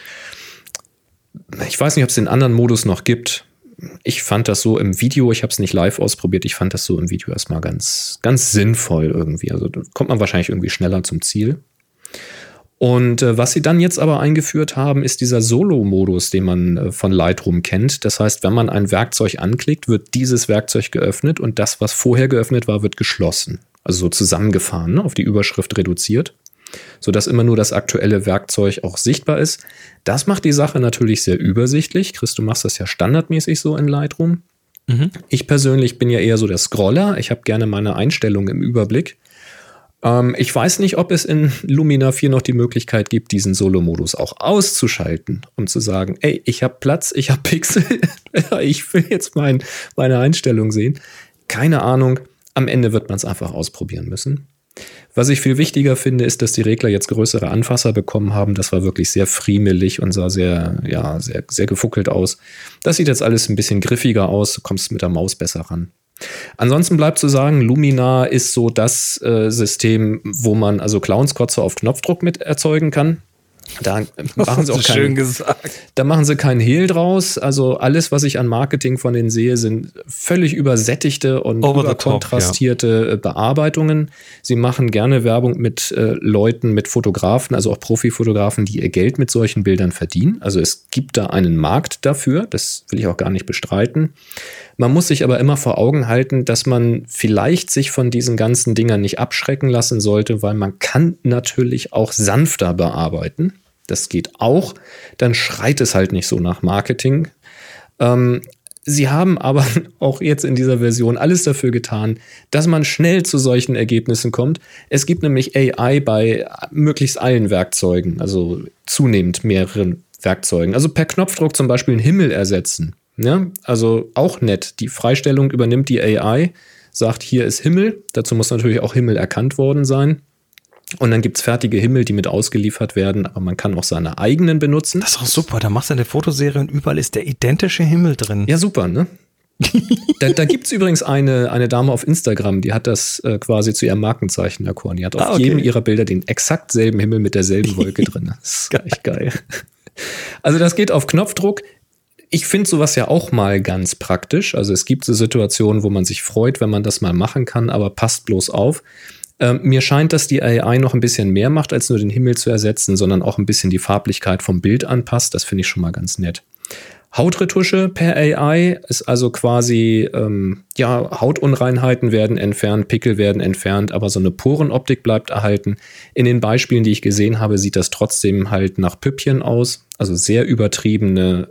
Ich weiß nicht, ob es den anderen Modus noch gibt. Ich fand das so im Video, ich habe es nicht live ausprobiert, ich fand das so im Video erstmal ganz, ganz sinnvoll irgendwie. Also da kommt man wahrscheinlich irgendwie schneller zum Ziel. Und was sie dann jetzt aber eingeführt haben, ist dieser Solo-Modus, den man von Lightroom kennt. Das heißt, wenn man ein Werkzeug anklickt, wird dieses Werkzeug geöffnet und das, was vorher geöffnet war, wird geschlossen. Also so zusammengefahren, auf die Überschrift reduziert, sodass immer nur das aktuelle Werkzeug auch sichtbar ist. Das macht die Sache natürlich sehr übersichtlich. Chris, du machst das ja standardmäßig so in Lightroom. Ich persönlich bin ja eher so der Scroller. Ich habe gerne meine Einstellungen im Überblick. Ich weiß nicht, ob es in Lumina 4 noch die Möglichkeit gibt, diesen Solo-Modus auch auszuschalten, um zu sagen, ey, ich habe Platz, ich habe Pixel, ich will jetzt meine Einstellung sehen. Keine Ahnung. Am Ende wird man es einfach ausprobieren müssen. Was ich viel wichtiger finde, ist, dass die Regler jetzt größere Anfasser bekommen haben. Das war wirklich sehr friemelig und sah sehr, sehr gefuckelt aus. Das sieht jetzt alles ein bisschen griffiger aus. Du kommst mit der Maus besser ran. Ansonsten bleibt zu sagen, Lumina ist so das System, wo man also Clownskotze auf Knopfdruck mit erzeugen kann. Da machen sie auch schön gesagt. Da machen sie keinen Hehl draus. Also alles, was ich an Marketing von denen sehe, sind völlig übersättigte und überkontrastierte Bearbeitungen. Sie machen gerne Werbung mit Leuten, mit Fotografen, also auch Profifotografen, die ihr Geld mit solchen Bildern verdienen. Also es gibt da einen Markt dafür. Das will ich auch gar nicht bestreiten. Man muss sich aber immer vor Augen halten, dass man vielleicht sich von diesen ganzen Dingern nicht abschrecken lassen sollte, weil man kann natürlich auch sanfter bearbeiten. Das geht auch. Dann schreit es halt nicht so nach Marketing. Sie haben aber auch jetzt in dieser Version alles dafür getan, dass man schnell zu solchen Ergebnissen kommt. Es gibt nämlich AI bei möglichst allen Werkzeugen, also zunehmend mehreren Werkzeugen. Also per Knopfdruck zum Beispiel einen Himmel ersetzen. Ja, also auch nett. Die Freistellung übernimmt die AI, sagt, hier ist Himmel. Dazu muss natürlich auch Himmel erkannt worden sein. Und dann gibt es fertige Himmel, die mit ausgeliefert werden, aber man kann auch seine eigenen benutzen. Das ist auch super, da machst du eine Fotoserie und überall ist der identische Himmel drin. Ja, super, ne? Da gibt es übrigens eine Dame auf Instagram, die hat das quasi zu ihrem Markenzeichen erkoren. Die hat auf jedem ihrer Bilder den exakt selben Himmel mit derselben Wolke drin. Das ist echt geil. Also das geht auf Knopfdruck. Ich finde sowas ja auch mal ganz praktisch. Also es gibt so Situationen, wo man sich freut, wenn man das mal machen kann, aber passt bloß auf. Mir scheint, dass die AI noch ein bisschen mehr macht, als nur den Himmel zu ersetzen, sondern auch ein bisschen die Farblichkeit vom Bild anpasst. Das finde ich schon mal ganz nett. Hautretusche per AI ist also quasi, Hautunreinheiten werden entfernt, Pickel werden entfernt, aber so eine Porenoptik bleibt erhalten. In den Beispielen, die ich gesehen habe, sieht das trotzdem halt nach Püppchen aus. Also sehr übertriebene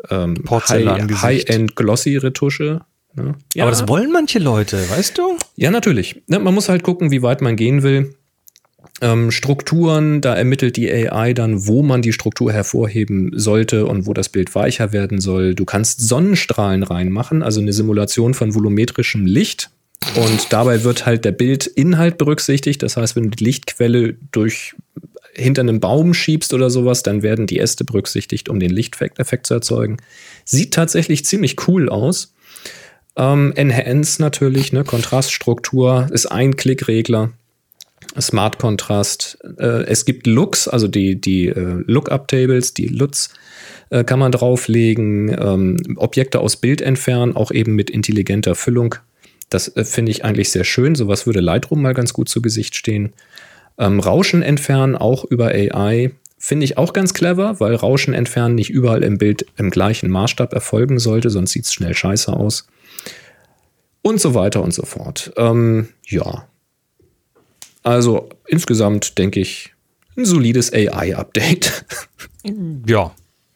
High-End-Glossy-Retusche. Ne? Ja. Aber das wollen manche Leute, weißt du? Ja, natürlich. Man muss halt gucken, wie weit man gehen will. Strukturen, da ermittelt die AI dann, wo man die Struktur hervorheben sollte und wo das Bild weicher werden soll. Du kannst Sonnenstrahlen reinmachen, also eine Simulation von volumetrischem Licht. Und dabei wird halt der Bildinhalt berücksichtigt. Das heißt, wenn du die Lichtquelle hinter einem Baum schiebst oder sowas, dann werden die Äste berücksichtigt, um den Lichteffekt zu erzeugen. Sieht tatsächlich ziemlich cool aus. Enhance natürlich, ne? Kontraststruktur ist ein Klickregler. Smart Kontrast. Es gibt Looks, also die Lookup-Tables, die LUTs kann man drauflegen. Objekte aus Bild entfernen, auch eben mit intelligenter Füllung. Das finde ich eigentlich sehr schön. Sowas würde Lightroom mal ganz gut zu Gesicht stehen. Rauschen entfernen, auch über AI. Finde ich auch ganz clever, weil Rauschen entfernen nicht überall im Bild im gleichen Maßstab erfolgen sollte, sonst sieht es schnell scheiße aus. Und so weiter und so fort. Ja. Also insgesamt denke ich, ein solides AI-Update. Ja.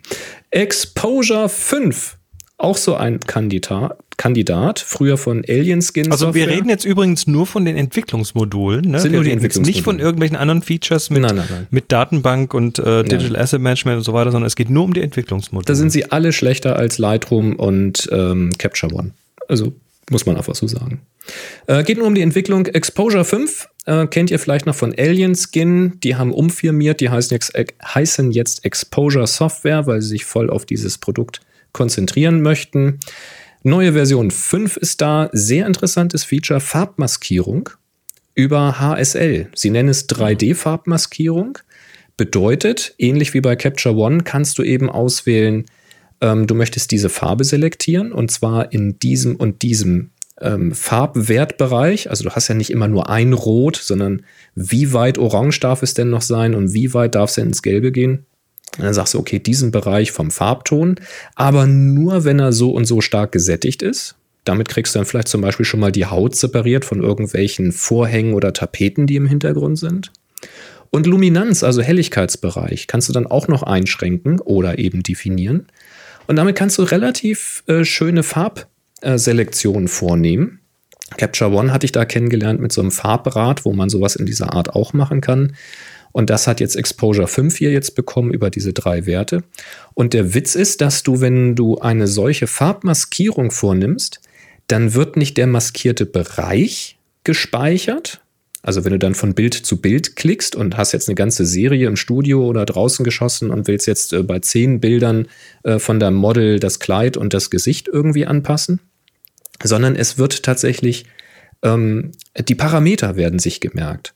Exposure 5. Auch so ein Kandidat, früher von Alien Skin. Also wir reden jetzt übrigens nur von den Entwicklungsmodulen. Ne? Sind nur die Entwicklungsmodule. Nicht von irgendwelchen anderen Features mit Datenbank und Digital Asset Management und so weiter, sondern es geht nur um die Entwicklungsmodule. Da sind sie alle schlechter als Lightroom und Capture One. Also muss man einfach so sagen. Geht nur um die Entwicklung. Exposure 5 kennt ihr vielleicht noch von Alien Skin. Die haben umfirmiert, die heißen jetzt Exposure Software, weil sie sich voll auf dieses Produkt konzentrieren möchten. Neue Version 5 ist da. Sehr interessantes Feature, Farbmaskierung über HSL. Sie nennen es 3D-Farbmaskierung. Bedeutet, ähnlich wie bei Capture One, kannst du eben auswählen, du möchtest diese Farbe selektieren und zwar in diesem und diesem Farbwertbereich. Also du hast ja nicht immer nur ein Rot, sondern wie weit orange darf es denn noch sein und wie weit darf es denn ins Gelbe gehen? Und dann sagst du, okay, diesen Bereich vom Farbton, aber nur, wenn er so und so stark gesättigt ist. Damit kriegst du dann vielleicht zum Beispiel schon mal die Haut separiert von irgendwelchen Vorhängen oder Tapeten, die im Hintergrund sind. Und Luminanz, also Helligkeitsbereich, kannst du dann auch noch einschränken oder eben definieren. Und damit kannst du relativ schöne Farbselektionen vornehmen. Capture One hatte ich da kennengelernt mit so einem Farbrad, wo man sowas in dieser Art auch machen kann. Und das hat jetzt Exposure 5 hier jetzt bekommen über diese 3 Werte. Und der Witz ist, dass du, wenn du eine solche Farbmaskierung vornimmst, dann wird nicht der maskierte Bereich gespeichert. Also wenn du dann von Bild zu Bild klickst und hast jetzt eine ganze Serie im Studio oder draußen geschossen und willst jetzt bei 10 Bildern von deinem Model das Kleid und das Gesicht irgendwie anpassen, sondern es wird tatsächlich, die Parameter werden sich gemerkt.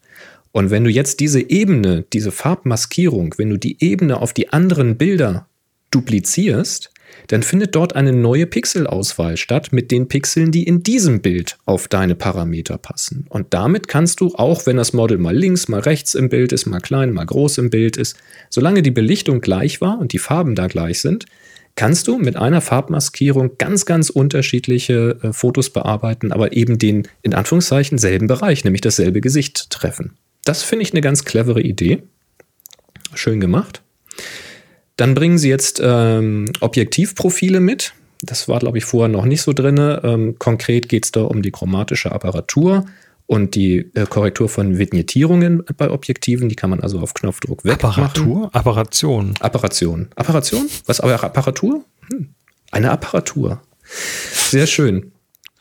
Und wenn du jetzt diese Ebene, diese Farbmaskierung, wenn du die Ebene auf die anderen Bilder duplizierst, dann findet dort eine neue Pixelauswahl statt mit den Pixeln, die in diesem Bild auf deine Parameter passen. Und damit kannst du, auch wenn das Model mal links, mal rechts im Bild ist, mal klein, mal groß im Bild ist, solange die Belichtung gleich war und die Farben da gleich sind, kannst du mit einer Farbmaskierung ganz, ganz unterschiedliche Fotos bearbeiten, aber eben den, in Anführungszeichen, selben Bereich, nämlich dasselbe Gesicht treffen. Das finde ich eine ganz clevere Idee. Schön gemacht. Dann bringen sie jetzt Objektivprofile mit. Das war, glaube ich, vorher noch nicht so drin. Konkret geht es da um die chromatische Apparatur und die Korrektur von Vignettierungen bei Objektiven. Die kann man also auf Knopfdruck wegmachen. Apparation? Apparation? Was, aber Apparatur? Eine Apparatur. Sehr schön.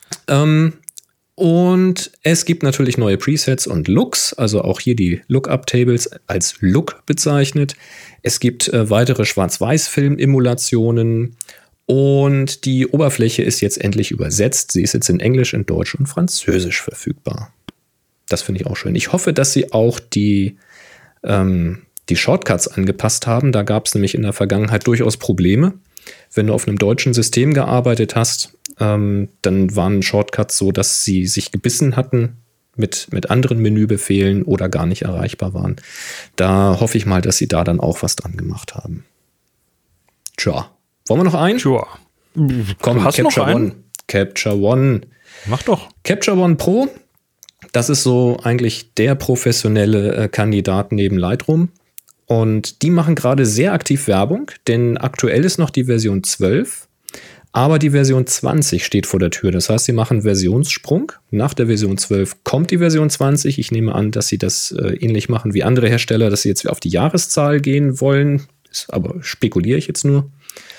Und es gibt natürlich neue Presets und Looks, also auch hier die Lookup-Tables als Look bezeichnet. Es gibt weitere Schwarz-Weiß-Film-Emulationen und die Oberfläche ist jetzt endlich übersetzt. Sie ist jetzt in Englisch, in Deutsch und Französisch verfügbar. Das finde ich auch schön. Ich hoffe, dass sie auch die Shortcuts angepasst haben. Da gab es nämlich in der Vergangenheit durchaus Probleme. Wenn du auf einem deutschen System gearbeitet hast, dann waren Shortcuts so, dass sie sich gebissen hatten mit anderen Menübefehlen oder gar nicht erreichbar waren. Da hoffe ich mal, dass sie da dann auch was dran gemacht haben. Tja, wollen wir noch einen? Tja. Komm, hast Capture noch einen? One. Capture One. Mach doch. Capture One Pro, das ist so eigentlich der professionelle Kandidat neben Lightroom. Und die machen gerade sehr aktiv Werbung, denn aktuell ist noch die Version 12. Aber die Version 20 steht vor der Tür. Das heißt, sie machen Versionssprung. Nach der Version 12 kommt die Version 20. Ich nehme an, dass sie das ähnlich machen wie andere Hersteller, dass sie jetzt auf die Jahreszahl gehen wollen. Aber spekuliere ich jetzt nur.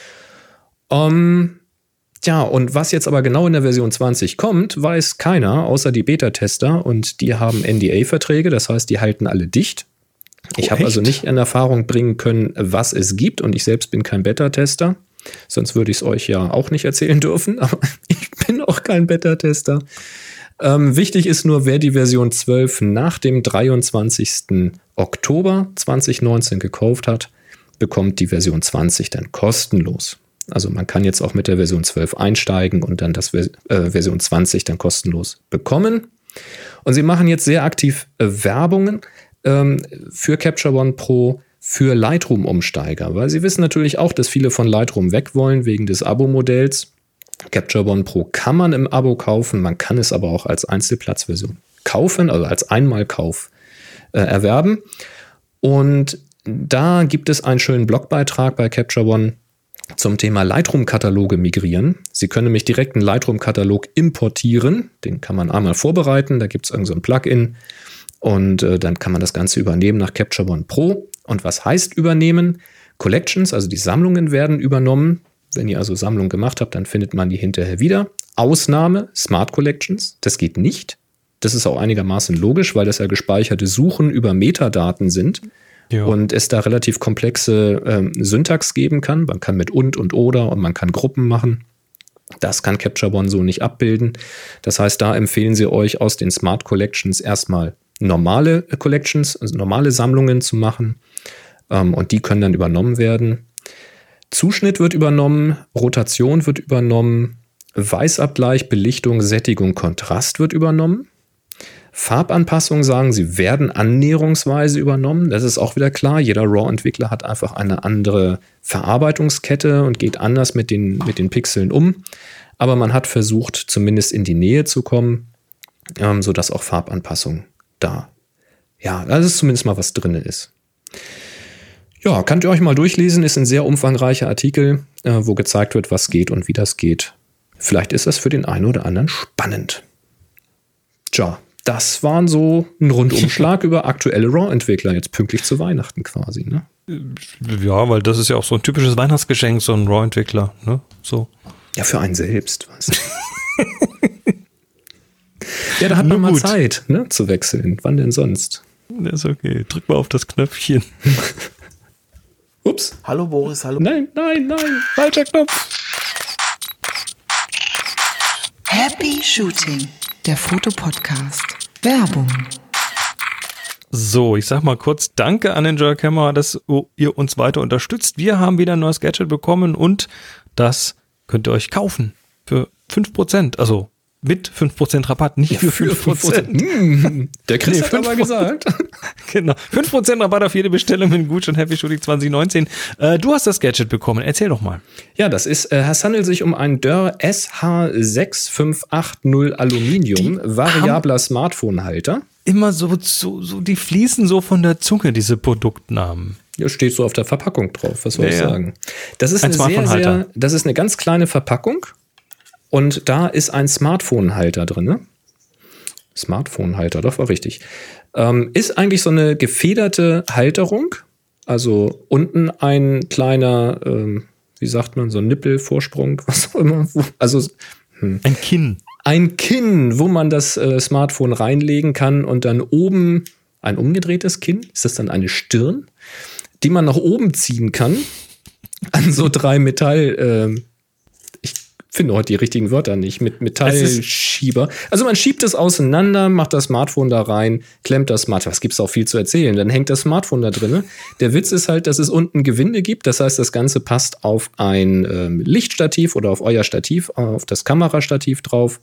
Ja, und was jetzt aber genau in der Version 20 kommt, weiß keiner, außer die Beta-Tester. Und die haben NDA-Verträge, das heißt, die halten alle dicht. Ich habe also nicht in Erfahrung bringen können, was es gibt. Und ich selbst bin kein Beta-Tester. Sonst würde ich es euch ja auch nicht erzählen dürfen, aber ich bin auch kein Beta-Tester. Wichtig ist nur, wer die Version 12 nach dem 23. Oktober 2019 gekauft hat, bekommt die Version 20 dann kostenlos. Also man kann jetzt auch mit der Version 12 einsteigen und dann das Version 20 dann kostenlos bekommen. Und sie machen jetzt sehr aktiv Werbungen für Capture One Pro für Lightroom-Umsteiger, weil sie wissen natürlich auch, dass viele von Lightroom weg wollen wegen des Abo-Modells. Capture One Pro kann man im Abo kaufen, man kann es aber auch als Einzelplatzversion kaufen, also als Einmalkauf erwerben. Und da gibt es einen schönen Blogbeitrag bei Capture One zum Thema Lightroom-Kataloge migrieren. Sie können nämlich direkt einen Lightroom-Katalog importieren, den kann man einmal vorbereiten, da gibt es irgend so ein Plugin und dann kann man das Ganze übernehmen nach Capture One Pro. Und was heißt übernehmen? Collections, also die Sammlungen werden übernommen. Wenn ihr also Sammlungen gemacht habt, dann findet man die hinterher wieder. Ausnahme, Smart Collections, das geht nicht. Das ist auch einigermaßen logisch, weil das ja gespeicherte Suchen über Metadaten sind. Ja. Und es da relativ komplexe Syntax geben kann. Man kann mit und oder und man kann Gruppen machen. Das kann Capture One so nicht abbilden. Das heißt, da empfehlen sie euch aus den Smart Collections erstmal normale Collections, also normale Sammlungen zu machen. Und die können dann übernommen werden. Zuschnitt wird übernommen, Rotation wird übernommen, Weißabgleich, Belichtung, Sättigung, Kontrast wird übernommen. Farbanpassung, sagen sie, werden annäherungsweise übernommen. Das ist auch wieder klar. Jeder RAW-Entwickler hat einfach eine andere Verarbeitungskette und geht anders mit den Pixeln um. Aber man hat versucht, zumindest in die Nähe zu kommen, sodass auch Farbanpassung da, ja, dass es zumindest mal was drin ist. Ja, könnt ihr euch mal durchlesen, ist ein sehr umfangreicher Artikel, wo gezeigt wird, was geht und wie das geht. Vielleicht ist das für den einen oder anderen spannend. Tja, das waren so ein Rundumschlag über aktuelle RAW-Entwickler, jetzt pünktlich zu Weihnachten quasi, ne? Ja, weil das ist ja auch so ein typisches Weihnachtsgeschenk, so ein RAW-Entwickler, ne? So. Ja, für einen selbst, weißt du. Ja, da hat man mal Zeit, ne, zu wechseln. Wann denn sonst? Das ist okay. Drück mal auf das Knöpfchen. Ups. Hallo Boris, hallo. Nein, falscher Knopf. Happy Shooting, der Fotopodcast. Werbung. So, ich sag mal kurz Danke an Enjoy Camera, dass ihr uns weiter unterstützt. Wir haben wieder ein neues Gadget bekommen und das könnt ihr euch kaufen für 5%, also mit 5% Rabatt, nicht für 5%. Der Chris hat aber gesagt. Genau, 5% Rabatt auf jede Bestellung mit dem Gutschein Happy Shooting 2019. Du hast das Gadget bekommen, erzähl doch mal. Ja, es handelt sich um ein Dörr SH6580 Aluminium, variabler Smartphone-Halter. Immer so, die fließen so von der Zunge, diese Produktnamen. Ja, steht so auf der Verpackung drauf, was soll ich sagen. Das ist das ist eine ganz kleine Verpackung. Und da ist ein Smartphone-Halter drin. Ne? Smartphone-Halter, doch, war richtig. Ist eigentlich so eine gefederte Halterung. Also unten ein kleiner, wie sagt man, so ein Nippelvorsprung, was auch immer. Also ein Kinn. Ein Kinn, wo man das Smartphone reinlegen kann und dann oben ein umgedrehtes Kinn. Ist das dann eine Stirn, die man nach oben ziehen kann an so 3 Metall, finde heute die richtigen Wörter nicht, mit Metallschieber. Also man schiebt es auseinander, macht das Smartphone da rein, klemmt das Smartphone. Was gibt's auch viel zu erzählen? Dann hängt das Smartphone da drin. Der Witz ist halt, dass es unten Gewinde gibt. Das heißt, das Ganze passt auf ein Lichtstativ oder auf euer Stativ, auf das Kamerastativ drauf.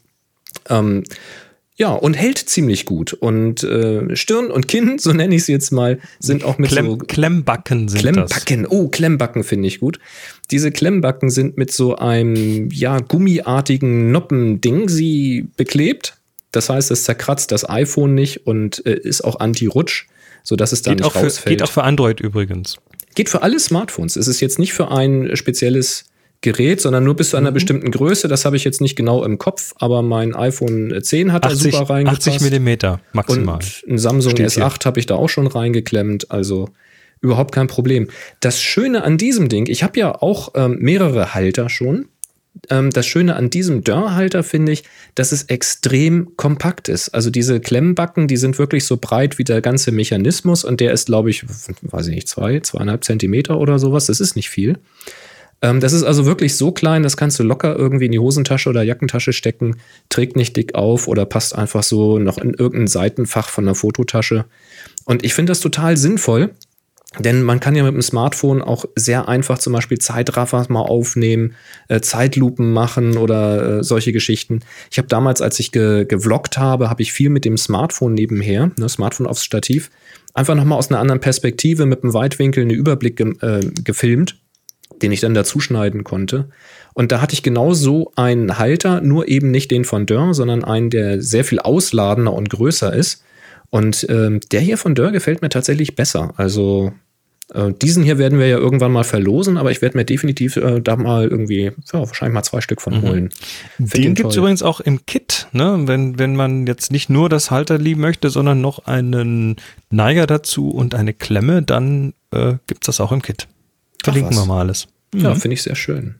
Ja, und hält ziemlich gut. Und Stirn und Kinn, so nenne ich es jetzt mal, sind auch mit so Klemmbacken sind Klemmbacken. Das. Oh, Klemmbacken finde ich gut. Diese Klemmbacken sind mit so einem, ja, gummiartigen Noppending sie beklebt. Das heißt, es zerkratzt das iPhone nicht und ist auch anti-Rutsch, sodass es da nicht rausfällt. Geht auch für Android übrigens. Geht für alle Smartphones. Es ist jetzt nicht für ein spezielles Gerät, sondern nur bis zu einer bestimmten Größe. Das habe ich jetzt nicht genau im Kopf, aber mein iPhone 10 hat da super reingepasst. 80 Millimeter maximal. Und ein Samsung S8 habe ich da auch schon reingeklemmt, also überhaupt kein Problem. Das Schöne an diesem Ding, ich habe ja auch mehrere Halter schon. Das Schöne an diesem Dörrhalter finde ich, dass es extrem kompakt ist. Also diese Klemmbacken, die sind wirklich so breit wie der ganze Mechanismus und der ist, glaube ich, weiß ich nicht, 2,5 Zentimeter oder sowas. Das ist nicht viel. Das ist also wirklich so klein, das kannst du locker irgendwie in die Hosentasche oder Jackentasche stecken, trägt nicht dick auf oder passt einfach so noch in irgendein Seitenfach von der Fototasche. Und ich finde das total sinnvoll, denn man kann ja mit dem Smartphone auch sehr einfach zum Beispiel Zeitraffer mal aufnehmen, Zeitlupen machen oder solche Geschichten. Ich habe damals, als ich gevloggt habe, habe ich viel mit dem Smartphone nebenher, Smartphone aufs Stativ, einfach nochmal aus einer anderen Perspektive mit einem Weitwinkel einen Überblick gefilmt, den ich dann dazu schneiden konnte. Und da hatte ich genau so einen Halter, nur eben nicht den von Dörr, sondern einen, der sehr viel ausladender und größer ist. Und der hier von Dörr gefällt mir tatsächlich besser. Also diesen hier werden wir ja irgendwann mal verlosen, aber ich werde mir definitiv da mal irgendwie, wahrscheinlich mal 2 Stück von holen. Den gibt es übrigens auch im Kit, ne? Wenn man jetzt nicht nur das Halterli möchte, sondern noch einen Neiger dazu und eine Klemme, dann gibt es das auch im Kit. Verlinken wir mal alles. Ja, finde ich sehr schön.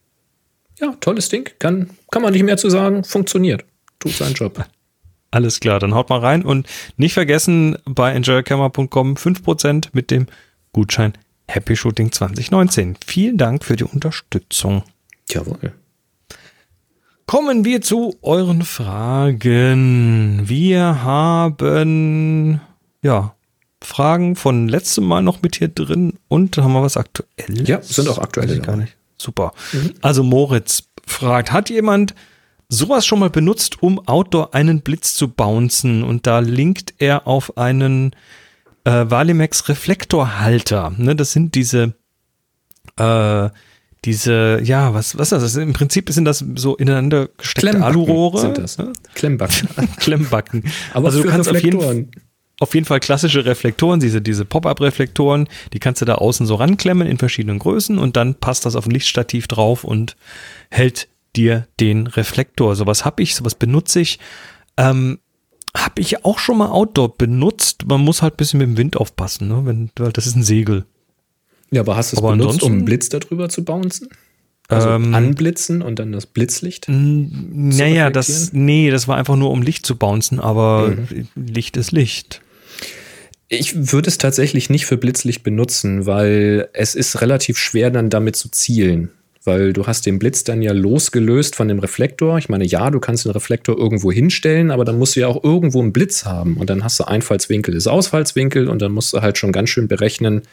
Ja, tolles Ding. Kann man nicht mehr zu sagen. Funktioniert. Tut seinen Job. Alles klar, dann haut mal rein. Und nicht vergessen, bei enjoycamera.com 5% mit dem Gutschein Happy Shooting 2019. Vielen Dank für die Unterstützung. Jawohl. Kommen wir zu euren Fragen. Wir haben, Fragen von letztem Mal noch mit hier drin und haben wir was Aktuelles? Ja, sind auch aktuelle. Gar nicht. Super. Also Moritz fragt, hat jemand sowas schon mal benutzt, um Outdoor einen Blitz zu bouncen? Und da linkt er auf einen Valimax Reflektorhalter. Ne, das sind diese, was ist das? Im Prinzip sind das so ineinander gesteckte Alurohre. Sind das. Ne? Klemmbacke. Klemmbacke. Aber also du kannst auf jeden Fall klassische Reflektoren, diese Pop-Up-Reflektoren, die kannst du da außen so ranklemmen in verschiedenen Größen und dann passt das auf ein Lichtstativ drauf und hält dir den Reflektor. Sowas benutze ich. Habe ich auch schon mal Outdoor benutzt. Man muss halt ein bisschen mit dem Wind aufpassen, ne? Das ist ein Segel. Ja, aber hast du es benutzt, um einen Blitz darüber zu bouncen? Also anblitzen und dann das Blitzlicht? Naja, das war einfach nur, um Licht zu bouncen, aber Licht ist Licht. Ich würde es tatsächlich nicht für Blitzlicht benutzen, weil es ist relativ schwer, dann damit zu zielen. weil du hast den Blitz dann ja losgelöst von dem Reflektor. Ich meine, ja, du kannst den Reflektor irgendwo hinstellen, aber dann musst du ja auch irgendwo einen Blitz haben. Und dann hast du Einfallswinkel ist Ausfallswinkel und dann musst du halt schon ganz schön berechnen,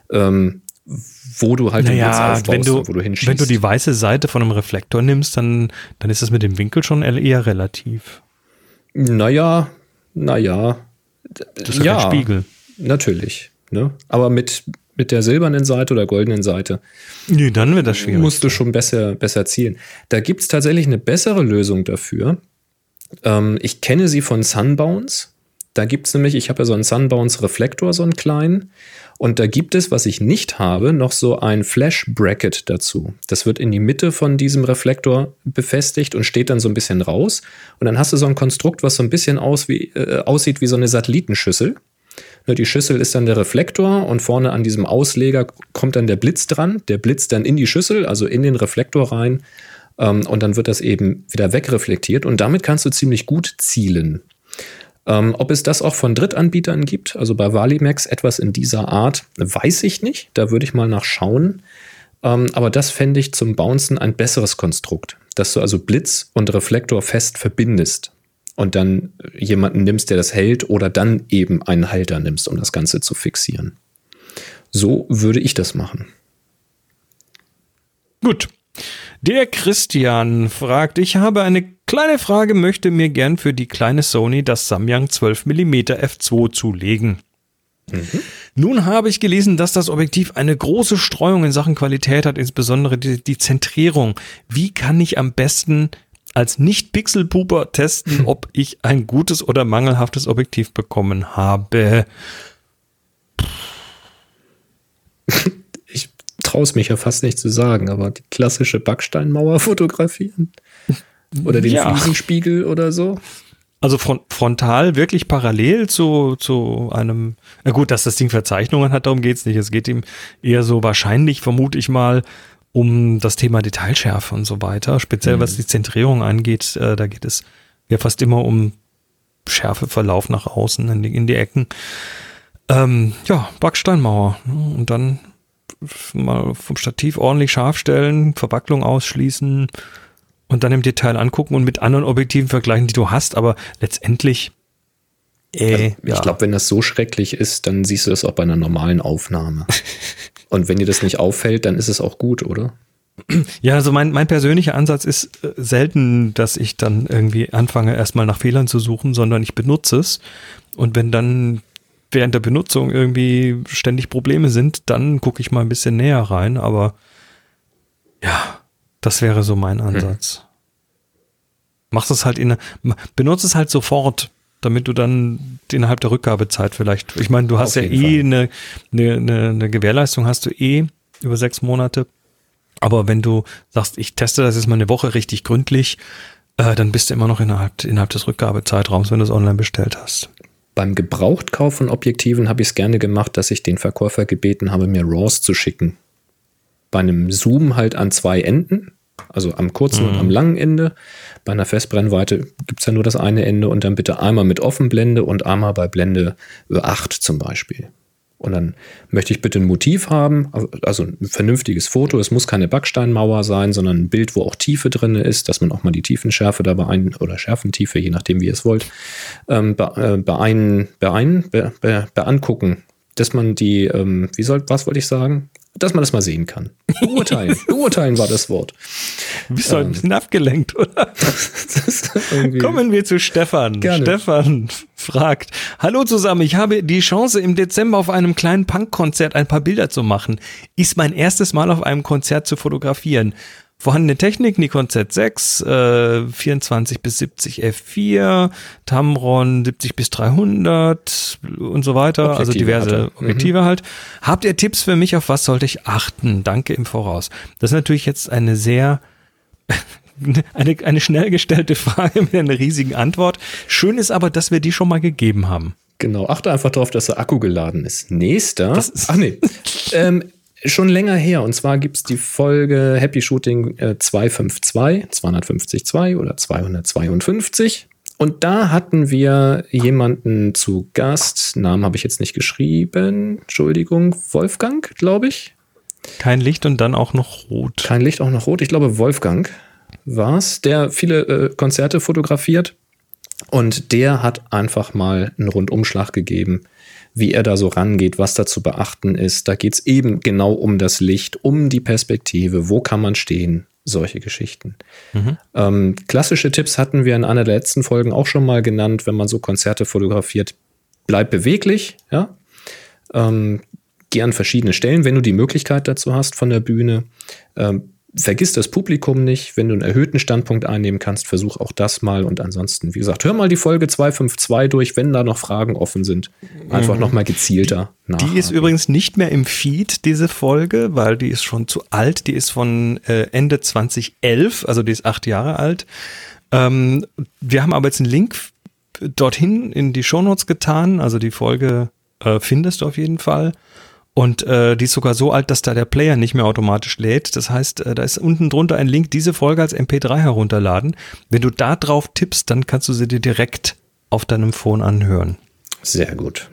wo du halt den Blitz aufbaust und wo du hinschießt. Wenn du die weiße Seite von einem Reflektor nimmst, dann ist das mit dem Winkel schon eher relativ. Naja. Das ist ja kein Spiegel. Natürlich. Ne? Aber mit der silbernen Seite oder goldenen Seite nee, dann wird das schwierig. Musst du schon besser zielen. Da gibt es tatsächlich eine bessere Lösung dafür. Ich kenne sie von Sunbounce. Da gibt es nämlich, ich habe ja so einen Sunbounce-Reflektor, so einen kleinen. Und da gibt es, was ich nicht habe, noch so ein Flash-Bracket dazu. Das wird in die Mitte von diesem Reflektor befestigt und steht dann so ein bisschen raus. Und dann hast du so ein Konstrukt, was so ein bisschen aussieht wie so eine Satellitenschüssel. Die Schüssel ist dann der Reflektor und vorne an diesem Ausleger kommt dann der Blitz dran. Der blitzt dann in die Schüssel, also in den Reflektor rein. Und dann wird das eben wieder wegreflektiert. Und damit kannst du ziemlich gut zielen. Ob es das auch von Drittanbietern gibt, also bei Valimax etwas in dieser Art, weiß ich nicht. Da würde ich mal nachschauen. Aber das fände ich zum Bouncen ein besseres Konstrukt, dass du also Blitz und Reflektor fest verbindest und dann jemanden nimmst, der das hält oder dann eben einen Halter nimmst, um das Ganze zu fixieren. So würde ich das machen. Gut. Der Christian fragt, ich habe eine kleine Frage, möchte mir gern für die kleine Sony das Samyang 12mm f2 zulegen. Nun habe ich gelesen, dass das Objektiv eine große Streuung in Sachen Qualität hat, insbesondere die Zentrierung. Wie kann ich am besten als Nicht-Pixel-Puper testen, ob ich ein gutes oder mangelhaftes Objektiv bekommen habe? Ich traue es mich ja fast nicht zu sagen, aber die klassische Backsteinmauer fotografieren oder den Fliesenspiegel oder so. Also frontal wirklich parallel zu einem, na gut, dass das Ding Verzeichnungen hat, darum geht's nicht. Es geht ihm eher so wahrscheinlich, vermute ich mal, um das Thema Detailschärfe und so weiter. Speziell was die Zentrierung angeht, da geht es ja fast immer um Schärfeverlauf nach außen in die Ecken. Backsteinmauer. Und dann mal vom Stativ ordentlich scharf stellen, Verwacklung ausschließen und dann im Detail angucken und mit anderen Objektiven vergleichen, die du hast, aber letztendlich ich glaube, wenn das so schrecklich ist, dann siehst du das auch bei einer normalen Aufnahme. Und wenn dir das nicht auffällt, dann ist es auch gut, oder? Ja, also mein persönlicher Ansatz ist selten, dass ich dann irgendwie anfange, erstmal nach Fehlern zu suchen, sondern ich benutze es. Und wenn dann während der Benutzung irgendwie ständig Probleme sind, dann gucke ich mal ein bisschen näher rein. Aber ja, das wäre so mein Ansatz. Benutze es halt sofort, damit du dann innerhalb der Rückgabezeit vielleicht, ich meine, du hast ja eine Gewährleistung hast du über 6 Monate, aber wenn du sagst, ich teste das jetzt mal eine Woche richtig gründlich, dann bist du immer noch innerhalb des Rückgabezeitraums, wenn du es online bestellt hast. Beim Gebrauchtkauf von Objektiven habe ich es gerne gemacht, dass ich den Verkäufer gebeten habe, mir RAWs zu schicken. Bei einem Zoom halt an 2 Enden, also am kurzen und am langen Ende. Bei einer Festbrennweite gibt es ja nur das eine Ende und dann bitte einmal mit Offenblende und einmal bei Blende 8 zum Beispiel. Und dann möchte ich bitte ein Motiv haben, also ein vernünftiges Foto. Es muss keine Backsteinmauer sein, sondern ein Bild, wo auch Tiefe drin ist, dass man auch mal die Tiefenschärfe dabei oder Schärfentiefe, je nachdem wie ihr es wollt, beangucken. Dass man die, was wollte ich sagen? Dass man das mal sehen kann. Beurteilen. Beurteilen war das Wort. Du bist heute ein bisschen abgelenkt, oder? Kommen wir zu Stefan. Gerne. Stefan fragt, hallo zusammen, ich habe die Chance im Dezember auf einem kleinen Punk-Konzert ein paar Bilder zu machen. Ist mein erstes Mal auf einem Konzert zu fotografieren. Vorhandene Technik, Nikon Z6, 24 bis 70 f4, Tamron 70 bis 300 und so weiter, also diverse Objektive halt. Habt ihr Tipps für mich, auf was sollte ich achten? Danke im Voraus. Das ist natürlich jetzt eine sehr, eine schnell gestellte Frage mit einer riesigen Antwort. Schön ist aber, dass wir die schon mal gegeben haben. Genau, achte einfach darauf, dass der Akku geladen ist. Nächster. Schon länger her, und zwar gibt es die Folge Happy Shooting 252 oder 252 und da hatten wir jemanden zu Gast, Namen habe ich jetzt nicht geschrieben, Entschuldigung, Wolfgang, glaube ich. Kein Licht und dann auch noch rot. Kein Licht, auch noch rot. Ich glaube, Wolfgang war es, der viele Konzerte fotografiert. Und der hat einfach mal einen Rundumschlag gegeben, wie er da so rangeht, was da zu beachten ist. Da geht es eben genau um das Licht, um die Perspektive, wo kann man stehen, solche Geschichten. Klassische Tipps hatten wir in einer der letzten Folgen auch schon mal genannt, wenn man so Konzerte fotografiert. Bleib beweglich, ja. Geh an verschiedene Stellen, wenn du die Möglichkeit dazu hast von der Bühne. Vergiss das Publikum nicht. Wenn du einen erhöhten Standpunkt einnehmen kannst, versuch auch das mal. Und ansonsten, wie gesagt, hör mal die Folge 252 durch, wenn da noch Fragen offen sind. Einfach nochmal gezielter nachhaken. Die ist übrigens nicht mehr im Feed, diese Folge, weil die ist schon zu alt. Die ist von Ende 2011, also die ist 8 Jahre alt. Wir haben aber jetzt einen Link dorthin in die Shownotes getan. Also die Folge findest du auf jeden Fall. Und die ist sogar so alt, dass da der Player nicht mehr automatisch lädt. Das heißt, da ist unten drunter ein Link, diese Folge als MP3 herunterladen. Wenn du da drauf tippst, dann kannst du sie dir direkt auf deinem Phone anhören. Sehr gut.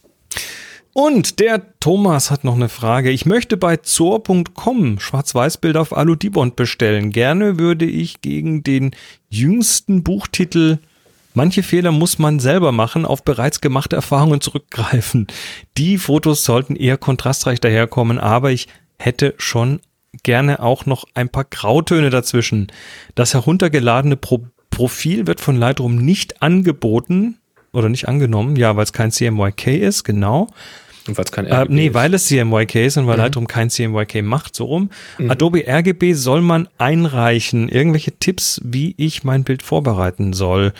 Und der Thomas hat noch eine Frage. Ich möchte bei Zor.com Schwarz-Weiß-Bilder auf Alu-Dibond bestellen. Gerne würde ich gegen den jüngsten Buchtitel Manche Fehler muss man selber machen, auf bereits gemachte Erfahrungen zurückgreifen. Die Fotos sollten eher kontrastreich daherkommen, aber ich hätte schon gerne auch noch ein paar Grautöne dazwischen. Das heruntergeladene Profil wird von Lightroom nicht angeboten oder nicht angenommen, ja, weil es kein CMYK ist, genau. Und weil es kein RGB ist. Weil es CMYK ist und weil Lightroom kein CMYK macht, so rum. Adobe RGB soll man einreichen. Irgendwelche Tipps, wie ich mein Bild vorbereiten soll.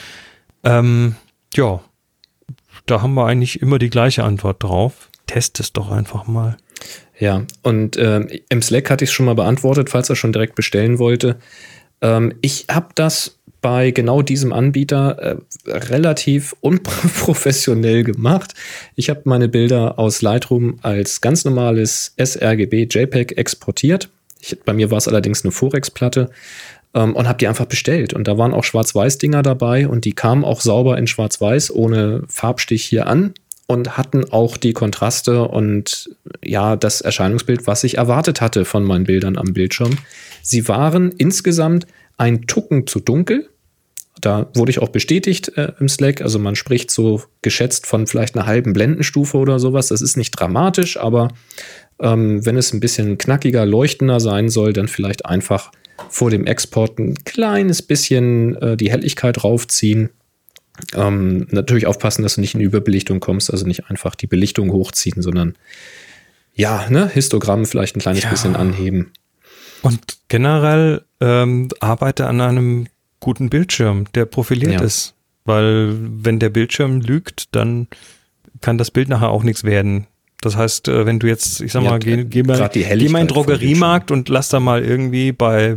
Ja, da haben wir eigentlich immer die gleiche Antwort drauf. Test es doch einfach mal. Ja, und im Slack hatte ich es schon mal beantwortet, falls er schon direkt bestellen wollte. Ich habe das bei genau diesem Anbieter relativ unprofessionell gemacht. Ich habe meine Bilder aus Lightroom als ganz normales sRGB JPEG exportiert. Bei mir war es allerdings eine Forex-Platte. Und habe die einfach bestellt. Und da waren auch Schwarz-Weiß-Dinger dabei und die kamen auch sauber in Schwarz-Weiß ohne Farbstich hier an und hatten auch die Kontraste und ja, das Erscheinungsbild, was ich erwartet hatte von meinen Bildern am Bildschirm. Sie waren insgesamt ein Tucken zu dunkel. Da wurde ich auch bestätigt im Slack. Also man spricht so geschätzt von vielleicht einer halben Blendenstufe oder sowas. Das ist nicht dramatisch, aber wenn es ein bisschen knackiger, leuchtender sein soll, dann vielleicht einfach vor dem Export ein kleines bisschen die Helligkeit raufziehen. Natürlich aufpassen, dass du nicht in Überbelichtung kommst, also nicht einfach die Belichtung hochziehen, sondern ja, Histogramm vielleicht ein kleines bisschen anheben. Und generell arbeite an einem guten Bildschirm, der profiliert ist. Weil wenn der Bildschirm lügt, dann kann das Bild nachher auch nichts werden. Das heißt, wenn du jetzt, ich sag mal, geh mal in den Drogeriemarkt und lass da mal irgendwie bei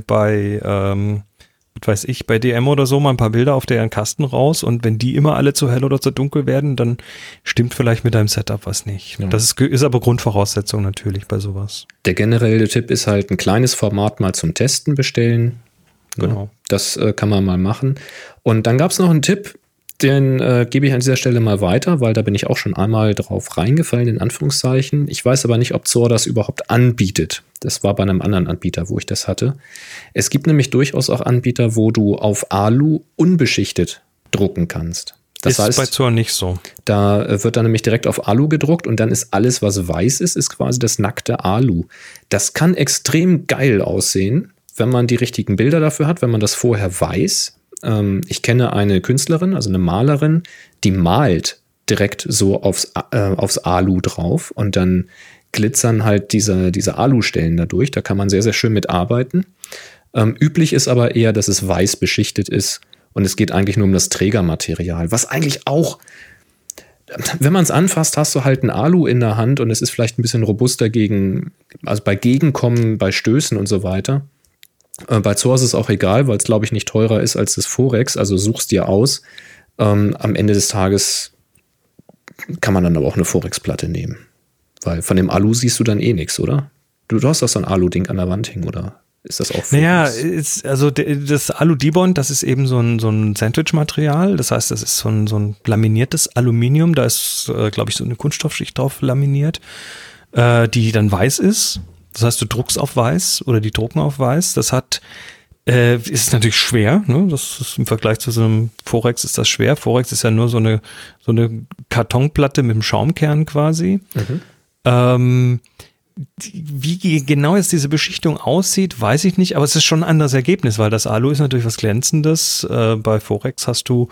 DM oder so mal ein paar Bilder auf deren Kasten raus und wenn die immer alle zu hell oder zu dunkel werden, dann stimmt vielleicht mit deinem Setup was nicht. Ja. Das ist aber Grundvoraussetzung natürlich bei sowas. Der generelle Tipp ist halt ein kleines Format mal zum Testen bestellen. Genau. Das kann man mal machen. Und dann gab es noch einen Tipp, den gebe ich an dieser Stelle mal weiter, weil da bin ich auch schon einmal drauf reingefallen, in Anführungszeichen. Ich weiß aber nicht, ob Zor das überhaupt anbietet. Das war bei einem anderen Anbieter, wo ich das hatte. Es gibt nämlich durchaus auch Anbieter, wo du auf Alu unbeschichtet drucken kannst. Das heißt, bei Zor nicht so. Da wird dann nämlich direkt auf Alu gedruckt und dann ist alles, was weiß ist quasi das nackte Alu. Das kann extrem geil aussehen, wenn man die richtigen Bilder dafür hat, wenn man das vorher weiß. Ich kenne eine Künstlerin, also eine Malerin, die malt direkt so aufs Alu drauf und dann glitzern halt diese Alu-Stellen dadurch. Da kann man sehr, sehr schön mit arbeiten. Üblich ist aber eher, dass es weiß beschichtet ist und es geht eigentlich nur um das Trägermaterial, was eigentlich auch, wenn man es anfasst, hast du halt ein Alu in der Hand und es ist vielleicht ein bisschen robuster bei Gegenkommen, bei Stößen und so weiter. Bei Zor ist es auch egal, weil es, glaube ich, nicht teurer ist als das Forex, also such's dir aus. Am Ende des Tages kann man dann aber auch eine Forex-Platte nehmen. Weil von dem Alu siehst du dann eh nichts, oder? Du hast doch so ein Alu-Ding an der Wand hängen, oder ist das auch Forex? Naja, das Alu-Dibond, das ist eben so ein Sandwich-Material. Das heißt, das ist so ein laminiertes Aluminium. Da ist, glaube ich, so eine Kunststoffschicht drauf laminiert, die dann weiß ist. Das heißt, du druckst auf weiß oder die drucken auf weiß. Das ist natürlich schwer. Ne? Das ist im Vergleich zu so einem Forex ist das schwer. Forex ist ja nur so eine Kartonplatte mit einem Schaumkern quasi. Wie genau jetzt diese Beschichtung aussieht, weiß ich nicht, aber es ist schon ein anderes Ergebnis, weil das Alu ist natürlich was Glänzendes. Bei Forex hast du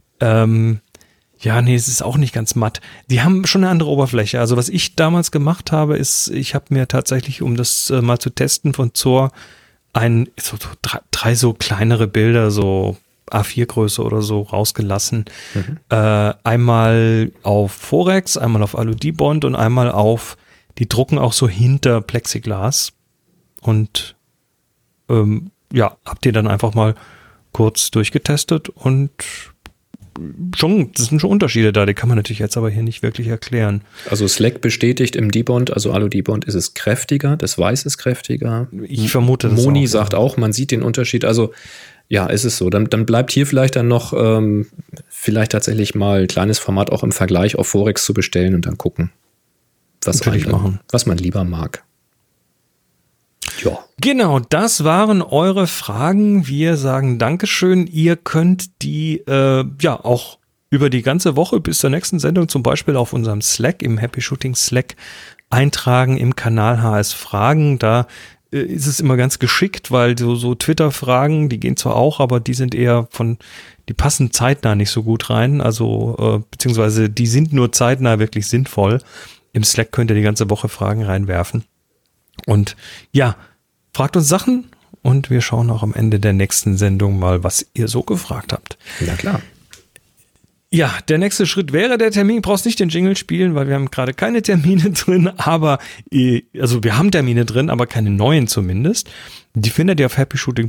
es ist auch nicht ganz matt. Die haben schon eine andere Oberfläche. Also was ich damals gemacht habe, ist, ich habe mir tatsächlich, um das mal zu testen von Zohr, drei so kleinere Bilder, so A4-Größe oder so rausgelassen. Einmal auf Forex, einmal auf Alu-Dibond und einmal auf, die drucken auch so hinter Plexiglas. Und habt ihr dann einfach mal kurz durchgetestet und das sind schon Unterschiede da, die kann man natürlich jetzt aber hier nicht wirklich erklären. Also Slack bestätigt im Dibond, also Alu-Dibond ist es kräftiger, das Weiß ist kräftiger. Ich vermute das Moni auch, sagt auch, man sieht den Unterschied, also ja, ist es so. Dann bleibt hier vielleicht dann noch vielleicht tatsächlich mal ein kleines Format auch im Vergleich auf Forex zu bestellen und dann gucken, was man lieber mag. Ja. Genau, das waren eure Fragen. Wir sagen Dankeschön. Ihr könnt die auch über die ganze Woche bis zur nächsten Sendung zum Beispiel auf unserem Slack, im Happy Shooting Slack eintragen im Kanal HS Fragen. Da ist es immer ganz geschickt, weil so Twitter-Fragen, die gehen zwar auch, aber die sind eher die passen zeitnah nicht so gut rein. Also beziehungsweise die sind nur zeitnah wirklich sinnvoll. Im Slack könnt ihr die ganze Woche Fragen reinwerfen. Und ja, fragt uns Sachen und wir schauen auch am Ende der nächsten Sendung mal, was ihr so gefragt habt. Ja, klar. Ja, der nächste Schritt wäre der Termin. Brauchst nicht den Jingle spielen, weil wir haben gerade keine Termine drin, also wir haben Termine drin, aber keine neuen zumindest. Die findet ihr auf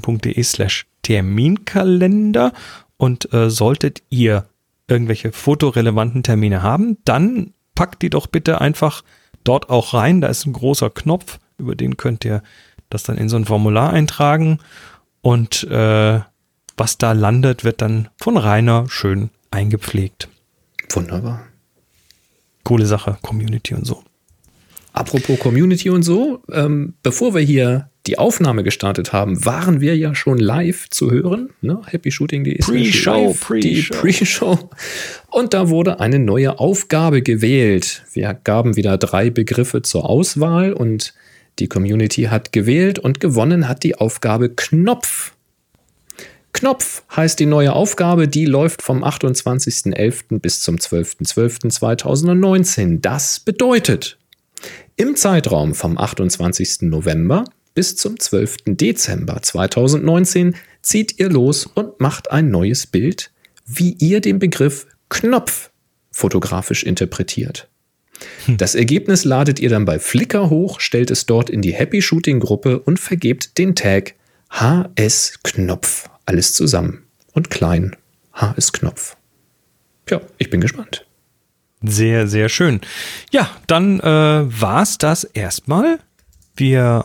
happyshooting.de/Terminkalender und solltet ihr irgendwelche fotorelevanten Termine haben, dann packt die doch bitte einfach dort auch rein. Da ist ein großer Knopf, über den könnt ihr das dann in so ein Formular eintragen und was da landet, wird dann von Rainer schön eingepflegt. Wunderbar. Coole Sache, Community und so. Apropos Community und so, bevor wir hier die Aufnahme gestartet haben, waren wir ja schon live zu hören. Ne? happyshooting.de Pre-Show. Und da wurde eine neue Aufgabe gewählt. Wir gaben wieder 3 Begriffe zur Auswahl und die Community hat gewählt und gewonnen hat die Aufgabe Knopf. Knopf heißt die neue Aufgabe, die läuft vom 28.11. bis zum 12.12.2019. Das bedeutet, im Zeitraum vom 28. November bis zum 12. Dezember 2019 zieht ihr los und macht ein neues Bild, wie ihr den Begriff Knopf fotografisch interpretiert. Das Ergebnis ladet ihr dann bei Flickr hoch, stellt es dort in die Happy Shooting Gruppe und vergebt den Tag HS Knopf. Alles zusammen und klein. HS Knopf. Ja, ich bin gespannt. Sehr, sehr schön. Ja, dann war's das erstmal. Wir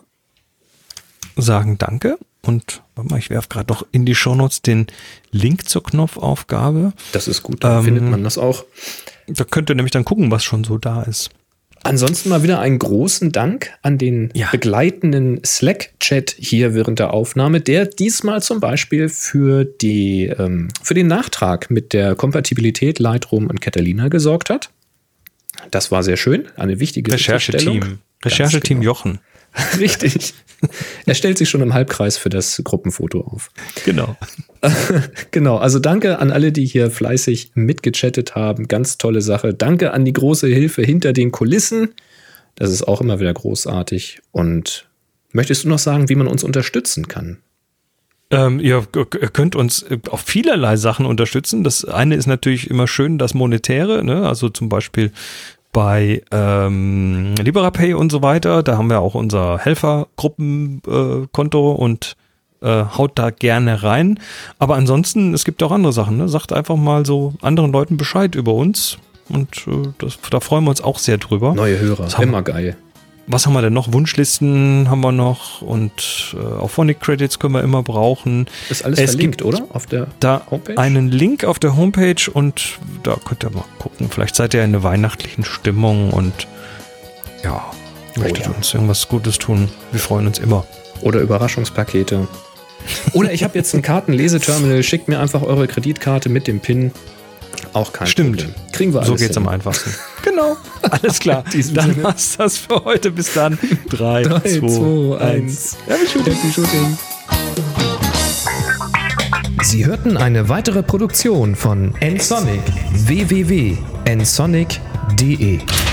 sagen Danke und warte mal, ich werfe gerade noch in die Shownotes den Link zur Knopfaufgabe. Das ist gut, da findet man das auch. Da könnt ihr nämlich dann gucken, was schon so da ist. Ansonsten mal wieder einen großen Dank an den begleitenden Slack-Chat hier während der Aufnahme, der diesmal zum Beispiel für den Nachtrag mit der Kompatibilität Lightroom und Catalina gesorgt hat. Das war sehr schön, eine wichtige Rechercheteam genau. Jochen. Richtig. Er stellt sich schon im Halbkreis für das Gruppenfoto auf. Genau. Genau, also danke an alle, die hier fleißig mitgechattet haben. Ganz tolle Sache. Danke an die große Hilfe hinter den Kulissen. Das ist auch immer wieder großartig. Und möchtest du noch sagen, wie man uns unterstützen kann? Ihr könnt uns auf vielerlei Sachen unterstützen. Das eine ist natürlich immer schön das Monetäre, ne? Also zum Beispiel bei Liberapay und so weiter. Da haben wir auch unser Helfergruppenkonto und haut da gerne rein. Aber ansonsten, es gibt auch andere Sachen. Ne? Sagt einfach mal so anderen Leuten Bescheid über uns. Und da freuen wir uns auch sehr drüber. Neue Hörer, immer geil. Was haben wir denn noch? Wunschlisten haben wir noch und auch Phonic Credits können wir immer brauchen. Ist alles verlinkt, oder? Auf der Homepage? Einen Link auf der Homepage und da könnt ihr mal gucken. Vielleicht seid ihr in einer weihnachtlichen Stimmung und ja. möchtet uns irgendwas Gutes tun. Wir freuen uns immer. Oder Überraschungspakete. Oder ich habe jetzt ein Kartenleseterminal, schickt mir einfach eure Kreditkarte mit dem PIN. Auch kein Problem. Kriegen wir alles So geht's hin. am einfachsten. Genau. Alles klar. Dann war's das für heute. Bis dann. 3, 2, 1. Happy Shooting. Sie hörten eine weitere Produktion von nsonic. www.nsonic.de